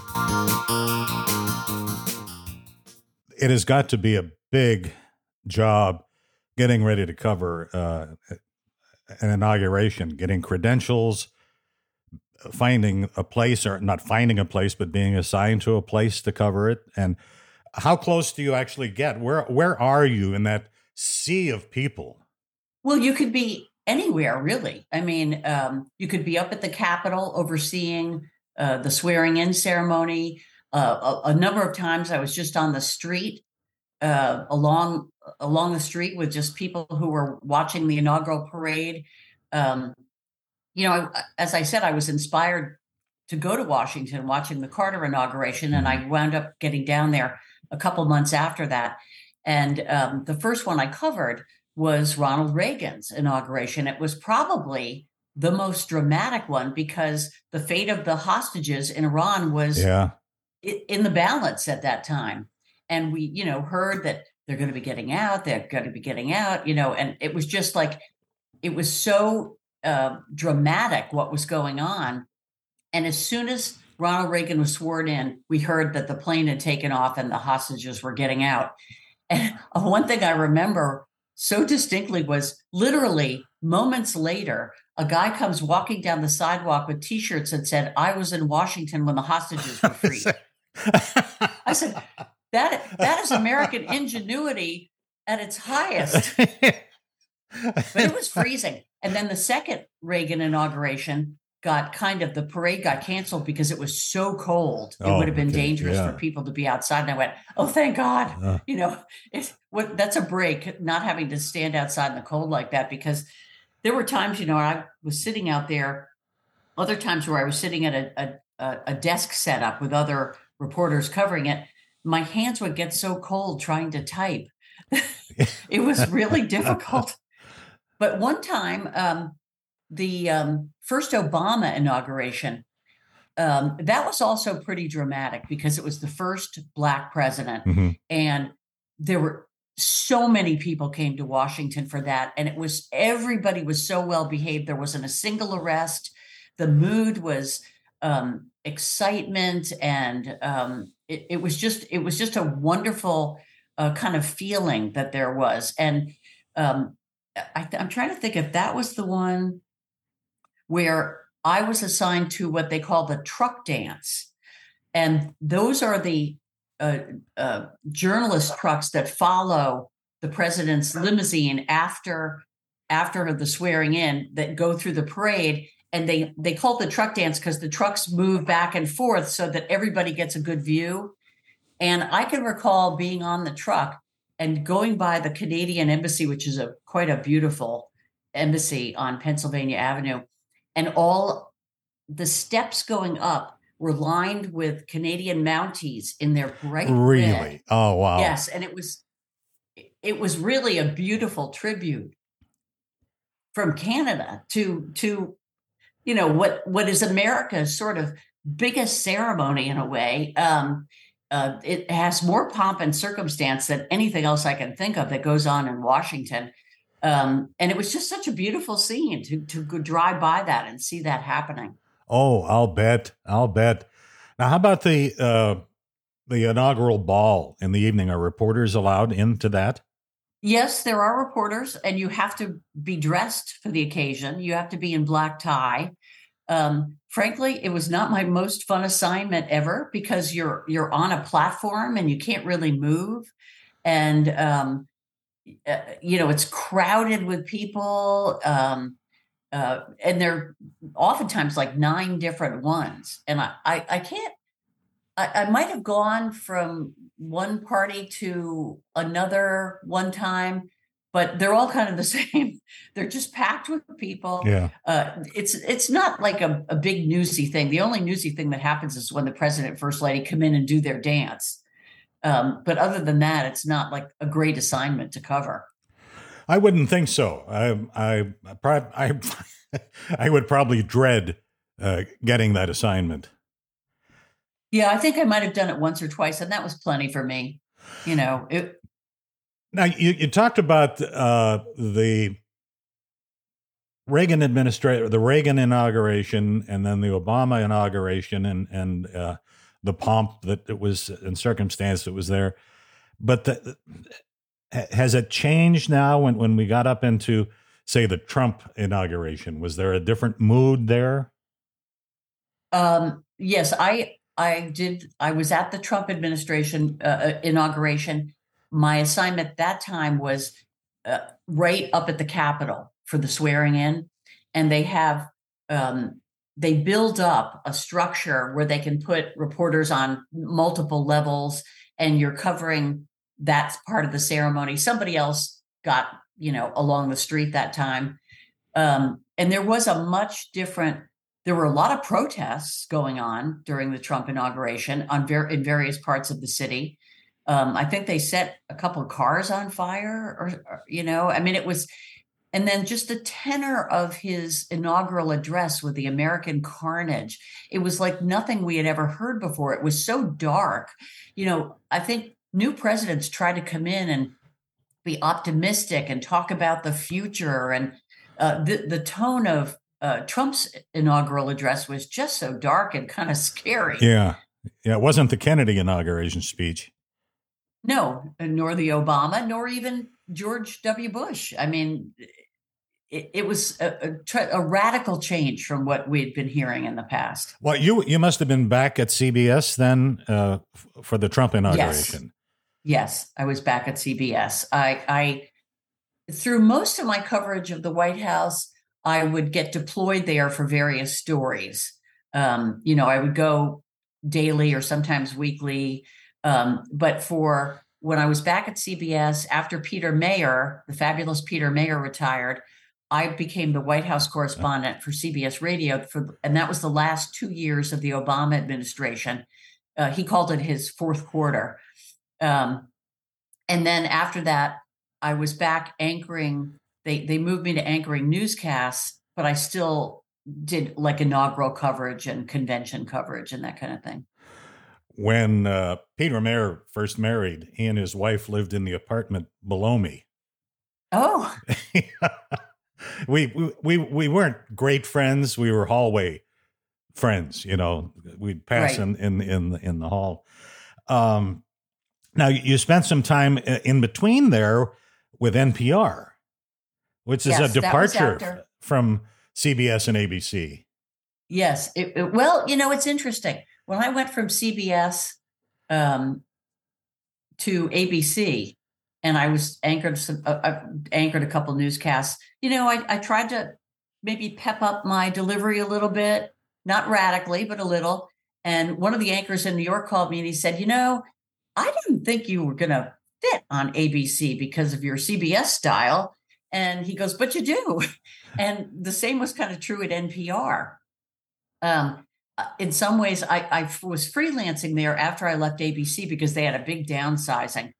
It has got to be a big job getting ready to cover an inauguration, getting credentials, finding a place, or not finding a place, but being assigned to a place to cover it? And how close do you actually get? Where are you in that sea of people? Well, you could be anywhere, really. I mean, you could be up at the Capitol overseeing the swearing-in ceremony. A number of times I was just on the street, along the street with just people who were watching the inaugural parade. As I said, I was inspired to go to Washington watching the Carter inauguration, and I wound up getting down there a couple months after that. And the first one I covered was Ronald Reagan's inauguration. It was probably the most dramatic one because the fate of the hostages in Iran was in the balance at that time. And we, heard that they're going to be getting out, and it was just like, it was so dramatic what was going on. And as soon as Ronald Reagan was sworn in, we heard that the plane had taken off and the hostages were getting out. And one thing I remember so distinctly was literally moments later, a guy comes walking down the sidewalk with T-shirts that said, "I was in Washington when the hostages were freed." I said, that is American ingenuity at its highest. But it was freezing. And then the second Reagan inauguration the parade got canceled because it was so cold. It would have been dangerous for people to be outside. And I went, oh, thank God. That's a break, not having to stand outside in the cold like that, because there were times, I was sitting out there, other times where I was sitting at a desk set up with other reporters covering it. My hands would get so cold trying to type. It was really difficult. But one time, the first Obama inauguration, that was also pretty dramatic because it was the first Black president. Mm-hmm. And there were so many people came to Washington for that. And everybody was so well behaved. There wasn't a single arrest. The mood was excitement. And it was just a wonderful kind of feeling that there was. And I'm trying to think if that was the one where I was assigned to what they call the truck dance. And those are the journalist trucks that follow the president's limousine after the swearing in, that go through the parade. And they call it the truck dance because the trucks move back and forth so that everybody gets a good view. And I can recall being on the truck and going by the Canadian Embassy, which is quite a beautiful embassy on Pennsylvania Avenue. And all the steps going up were lined with Canadian Mounties in their bright red. Really? Oh, wow. Yes. And it was really a beautiful tribute from Canada to what is America's sort of biggest ceremony in a way. It has more pomp and circumstance than anything else I can think of that goes on in Washington. And it was just such a beautiful scene to drive by that and see that happening. Oh, I'll bet. Now, how about the inaugural ball in the evening? Are reporters allowed into that? Yes, there are reporters, and you have to be dressed for the occasion. You have to be in black tie. Frankly, it was not my most fun assignment ever because you're on a platform and you can't really move. And, it's crowded with people. And they're oftentimes like 9 different ones. And I might have gone from one party to another one time, but they're all kind of the same. They're just packed with people. Yeah. It's not like a big newsy thing. The only newsy thing that happens is when the president and first lady come in and do their dance. But other than that, it's not like a great assignment to cover. I wouldn't think so. I would probably dread getting that assignment. Yeah, I think I might have done it once or twice, and that was plenty for me. Now, you talked about the Reagan administration, the Reagan inauguration, and then the Obama inauguration, and the pomp that it was and circumstance that was there. But Has it changed now when we got up into, say, the Trump inauguration? Was there a different mood there? Yes, I did. I was at the Trump administration inauguration. My assignment that time was right up at the Capitol for the swearing in, and they have they build up a structure where they can put reporters on multiple levels, and you're covering that part of the ceremony. Somebody else got, along the street that time. And there was a much different, there were a lot of protests going on during the Trump inauguration in various parts of the city. I think they set a couple of cars on fire or it was, and then just the tenor of his inaugural address with the American carnage, it was like nothing we had ever heard before. It was so dark. I think new presidents try to come in and be optimistic and talk about the future. And the tone of Trump's inaugural address was just so dark and kind of scary. Yeah. It wasn't the Kennedy inauguration speech. No, nor the Obama, nor even George W. Bush. I mean, it was a radical change from what we'd been hearing in the past. Well, you must have been back at CBS then for the Trump inauguration. Yes, I was back at CBS. I through most of my coverage of the White House, I would get deployed there for various stories. I would go daily or sometimes weekly. But for when I was back at CBS, after Peter Mayer, the fabulous Peter Mayer, retired, I became the White House correspondent for CBS Radio, and that was the last 2 years of the Obama administration. He called it his fourth quarter. And then after that, I was back anchoring. They moved me to anchoring newscasts, but I still did like inaugural coverage and convention coverage and that kind of thing. When Peter Mayer first married, he and his wife lived in the apartment below me. Oh. We weren't great friends. We were hallway friends. We'd pass right. in the hall. Now you spent some time in between there with NPR, which is a departure from CBS and ABC. Yes. It's interesting. When I went from CBS to ABC, and I was anchored a couple newscasts, I tried to maybe pep up my delivery a little bit, not radically, but a little. And one of the anchors in New York called me and he said, I didn't think you were going to fit on ABC because of your CBS style. And he goes, but you do. And the same was kind of true at NPR. In some ways, I was freelancing there after I left ABC because they had a big downsizing.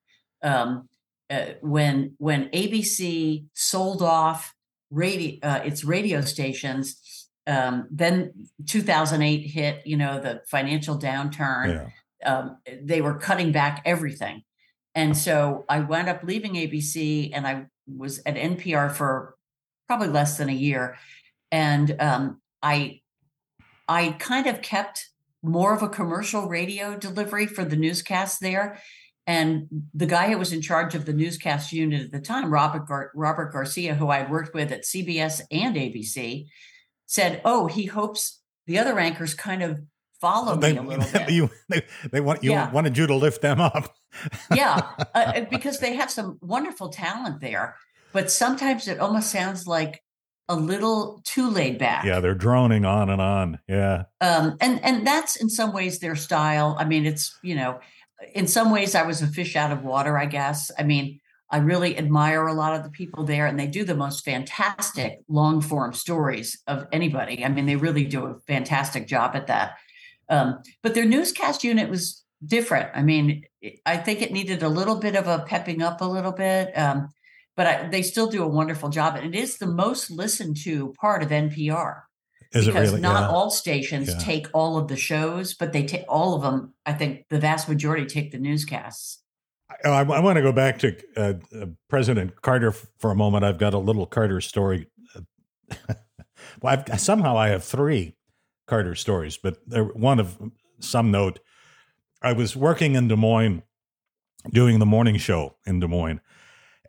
When ABC sold off its radio stations, then 2008 hit, the financial downturn. Yeah. They were cutting back everything. And so I wound up leaving ABC and I was at NPR for probably less than a year. And I kind of kept more of a commercial radio delivery for the newscasts there. And the guy who was in charge of the newscast unit at the time, Robert Garcia, who I worked with at CBS and ABC, said, he hopes the other anchors kind of follow me a little bit. They wanted you to lift them up. Yeah, because they have some wonderful talent there. But sometimes it almost sounds like a little too laid back. Yeah, they're droning on and on. Yeah. And that's in some ways their style. I mean, it's, in some ways I was a fish out of water, I guess. I mean, I really admire a lot of the people there and they do the most fantastic long form stories of anybody. I mean, they really do a fantastic job at that. But their newscast unit was different. I mean, I think it needed a little bit of a pepping up a little bit. But they still do a wonderful job. And it is the most listened to part of NPR. Is it really? Because not all stations take all of the shows, but they take all of them. I think the vast majority take the newscasts. I want to go back to President Carter for a moment. I've got a little Carter story. Well, somehow I have 3 Carter stories, but one of some note. I was working in Des Moines, doing the morning show in Des Moines,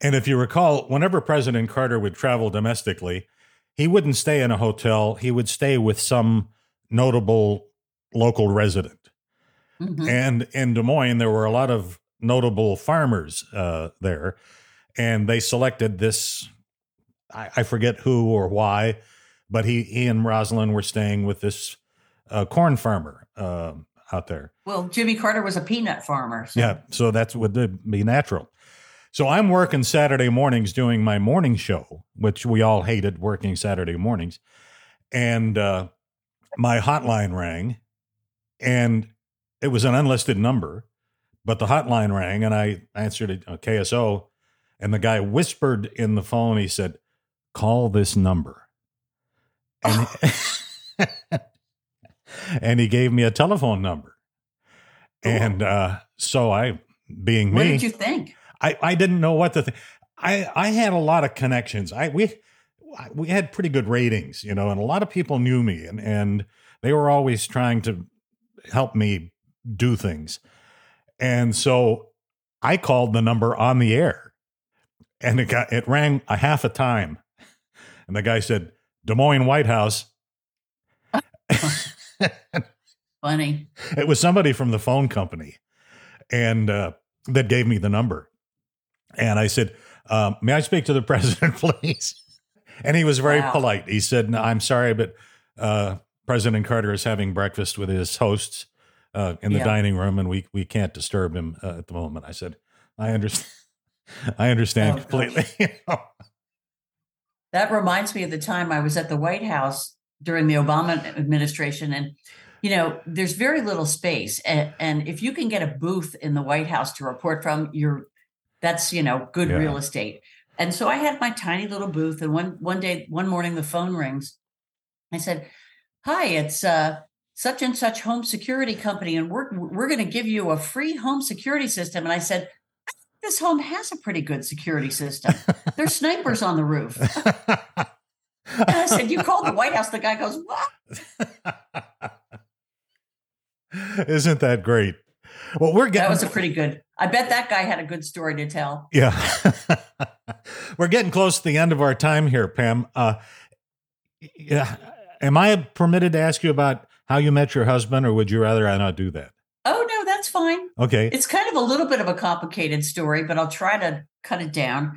And if you recall, whenever President Carter would travel domestically, he wouldn't stay in a hotel. He would stay with some notable local resident. Mhm. And in Des Moines, there were a lot of notable farmers there. And they selected this, I forget who or why, but he and Rosalind were staying with this corn farmer out there. Well, Jimmy Carter was a peanut farmer. So. Yeah, so that would be natural. So I'm working Saturday mornings doing my morning show, which we all hated working Saturday mornings. And my hotline rang, and it was an unlisted number, but the hotline rang, and I answered it, KSO, and the guy whispered in the phone, he said, "Call this number." And, and he gave me a telephone number. Cool. And so I, being me. What did you think? I didn't know what to think. I had a lot of connections. We had pretty good ratings, and a lot of people knew me, and they were always trying to help me do things. And so I called the number on the air, and it rang a half a time. And the guy said, "Des Moines White House." Funny. It was somebody from the phone company, and that gave me the number. And I said, "May I speak to the president, please?" And he was very polite. He said, "No, I'm sorry, but President Carter is having breakfast with his hosts in the dining room, and we can't disturb him at the moment." I said, "I understand. I understand completely." That reminds me of the time I was at the White House during the Obama administration, and there's very little space, and if you can get a booth in the White House to report from, that's good real estate. And so I had my tiny little booth, and one morning the phone rings. I said, "Hi, it's such and such home security company, and we're going to give you a free home security system." And I said, "I think this home has a pretty good security system. There's snipers on the roof." And I said, "You called the White House?" The guy goes, "What?" Isn't that great? Well, that was a pretty good. I bet that guy had a good story to tell. Yeah. We're getting close to the end of our time here, Pam. Yeah. Am I permitted to ask you about how you met your husband, or would you rather I not do that? Oh, no, that's fine. Okay. It's kind of a little bit of a complicated story, but I'll try to cut it down.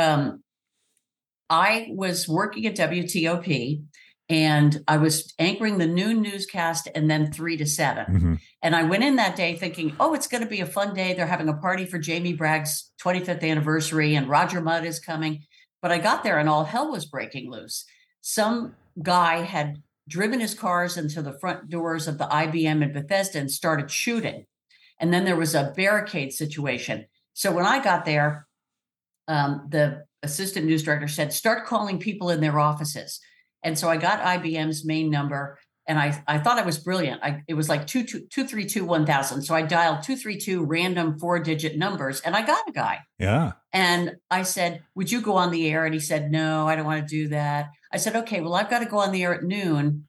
I was working at WTOP, and I was anchoring the noon newscast and then 3 to 7. Mm-hmm. And I went in that day thinking, it's going to be a fun day. They're having a party for Jamie Bragg's 25th anniversary, and Roger Mudd is coming. But I got there and all hell was breaking loose. Some guy had driven his cars into the front doors of the IBM in Bethesda and started shooting. And then there was a barricade situation. So when I got there, the assistant news director said, "Start calling people in their offices." And so I got IBM's main number, and I thought I was brilliant. It was like 232-1000. So I dialed 232 random 4-digit numbers, and I got a guy. Yeah. And I said, "Would you go on the air?" And he said, "No, I don't want to do that." I said, "Okay, well, I've got to go on the air at noon.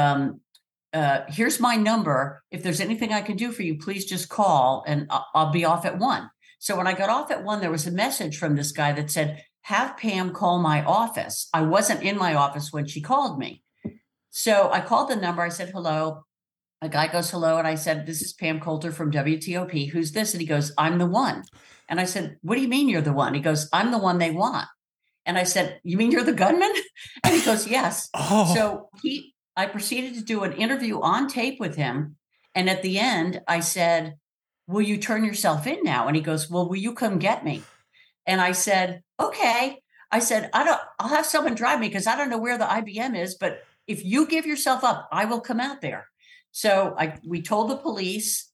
Here's my number. If there's anything I can do for you, please just call, and I'll be off at 1. So when I got off at 1, there was a message from this guy that said, "Have Pam call my office." I wasn't in my office when she called me. So I called the number. I said, "Hello." A guy goes, "Hello." And I said, "This is Pam Coulter from WTOP. Who's this?" And he goes, "I'm the one." And I said, "What do you mean you're the one?" He goes, "I'm the one they want." And I said, "You mean you're the gunman?" And he goes, "Yes." Oh. So I proceeded to do an interview on tape with him. And at the end, I said, "Will you turn yourself in now?" And he goes, "Well, will you come get me?" And I said, "Okay." I said, I'll have someone drive me because I don't know where the IBM is, but if you give yourself up, I will come out there. So we told the police,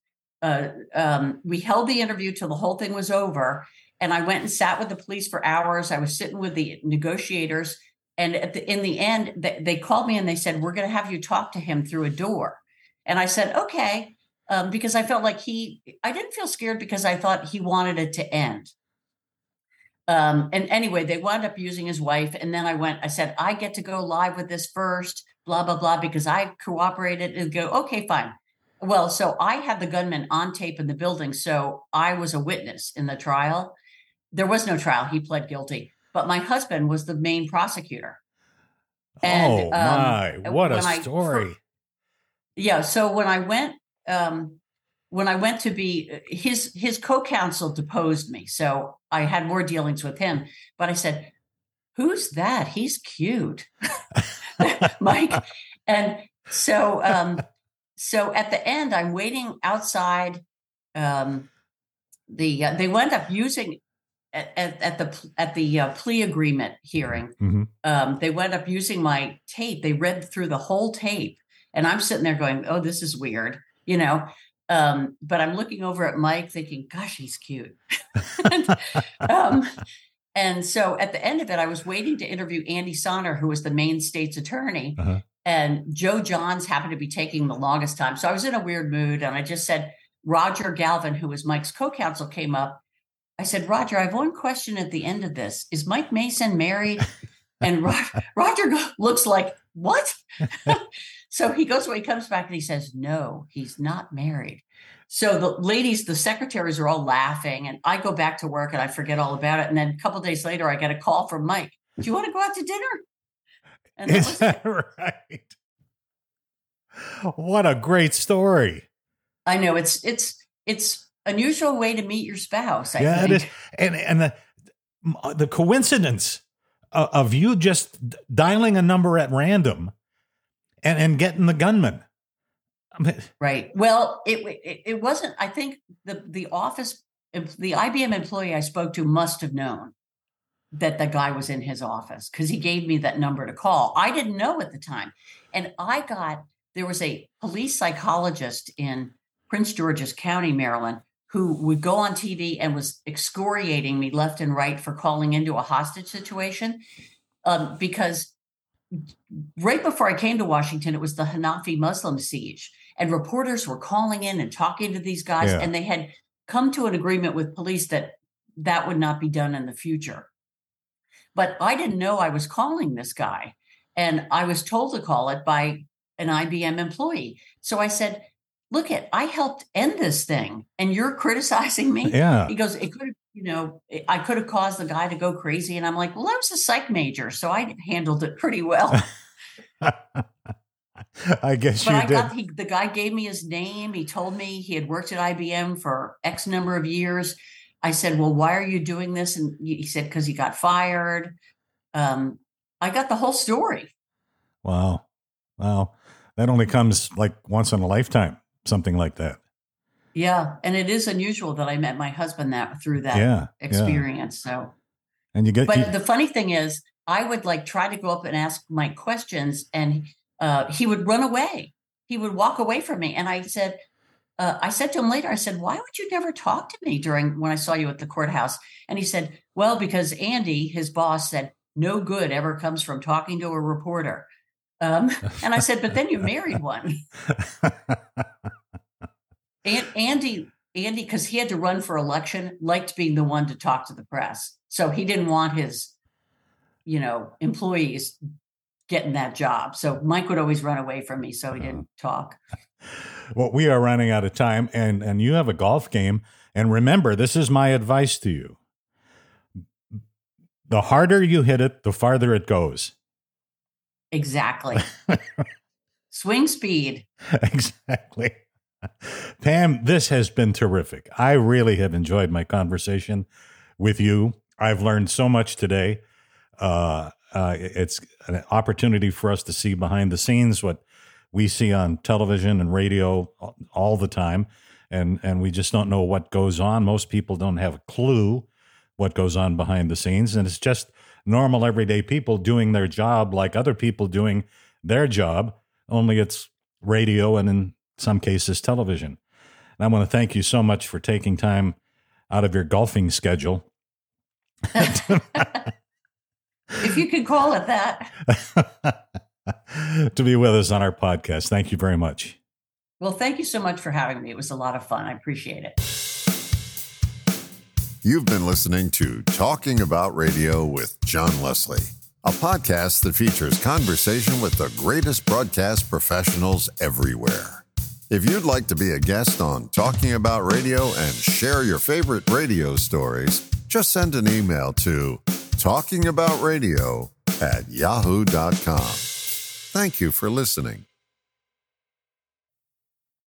we held the interview till the whole thing was over. And I went and sat with the police for hours. I was sitting with the negotiators. And in the end, they called me and they said, "We're going to have you talk to him through a door." And I said, "Okay," because I felt like I didn't feel scared because I thought he wanted it to end. And anyway, they wound up using his wife. And then I said, "I get to go live with this first, blah, blah, blah," because I cooperated and go, "Okay, fine." Well, so I had the gunman on tape in the building. So I was a witness in the trial. there was no trial. He pled guilty. But my husband was the main prosecutor. And, what a story. So when I went to be his co-counsel deposed me. So I had more dealings with him. But I said, who's that? He's cute. Mike. And so at the end, I'm waiting outside. They wound up using at the plea agreement hearing. Mm-hmm. They wound up using my tape. They read through the whole tape, and I'm sitting there going, "Oh, this is weird," But I'm looking over at Mike, thinking, "Gosh, he's cute." And so at the end of it, I was waiting to interview Andy Sonner, who was the Maine state's attorney. Uh-huh. And Joe Johns happened to be taking the longest time. So I was in a weird mood. And I just said, Roger Galvin, who was Mike's co-counsel, came up. I said, Roger, I have one question at the end of this. Is Mike Mason married? And Roger looks like, what? So he goes away, he comes back and he says, no, he's not married. So the secretaries are all laughing, and I go back to work and I forget all about it. And then a couple of days later, I get a call from Mike. Do you want to go out to dinner? And Is that right? What a great story. I know it's unusual way to meet your spouse. I think. It is. And the coincidence of you just dialing a number at random and getting the gunman. Right. Well, it wasn't. I think the IBM employee I spoke to must have known that the guy was in his office because he gave me that number to call. I didn't know at the time. And there was a police psychologist in Prince George's County, Maryland, who would go on TV and was excoriating me left and right for calling into a hostage situation. Because right before I came to Washington, it was the Hanafi Muslim siege. And reporters were calling in and talking to these guys, and they had come to an agreement with police that would not be done in the future. But I didn't know I was calling this guy, and I was told to call it by an IBM employee. So I said, look, I helped end this thing, and you're criticizing me? Yeah. He goes, it could have, I could have caused the guy to go crazy. And I'm like, well, I was a psych major, so I handled it pretty well. I guess you did. The guy gave me his name. He told me he had worked at IBM for X number of years. I said, well, why are you doing this? And he said, because he got fired. I got the whole story. Wow. That only comes like once in a lifetime, something like that. Yeah. And it is unusual that I met my husband through that experience. Yeah. So, but the funny thing is, I would try to go up and ask Mike questions, and he would run away. He would walk away from me. And I said to him later, I said, why would you never talk to me when I saw you at the courthouse? And he said, well, because Andy, his boss, said, no good ever comes from talking to a reporter. And I said, but then you married one. And Andy, because he had to run for election, liked being the one to talk to the press. So he didn't want his, employees getting that job. So Mike would always run away from me, so he didn't talk. Well, we are running out of time, and you have a golf game. And remember, this is my advice to you. The harder you hit it, the farther it goes. Exactly. Swing speed. Exactly. Pam, this has been terrific. I really have enjoyed my conversation with you. I've learned so much today. It's an opportunity for us to see behind the scenes what we see on television and radio all the time. And we just don't know what goes on. Most people don't have a clue what goes on behind the scenes. And it's just normal, everyday people doing their job like other people doing their job, only it's radio and in some cases television. And I want to thank you so much for taking time out of your golfing schedule. If you could call it that. To be with us on our podcast. Thank you very much. Well, thank you so much for having me. It was a lot of fun. I appreciate it. You've been listening to Talking About Radio with John Leslie, a podcast that features conversation with the greatest broadcast professionals everywhere. If you'd like to be a guest on Talking About Radio and share your favorite radio stories, just send an email to talkingaboutradio@yahoo.com. Thank you for listening.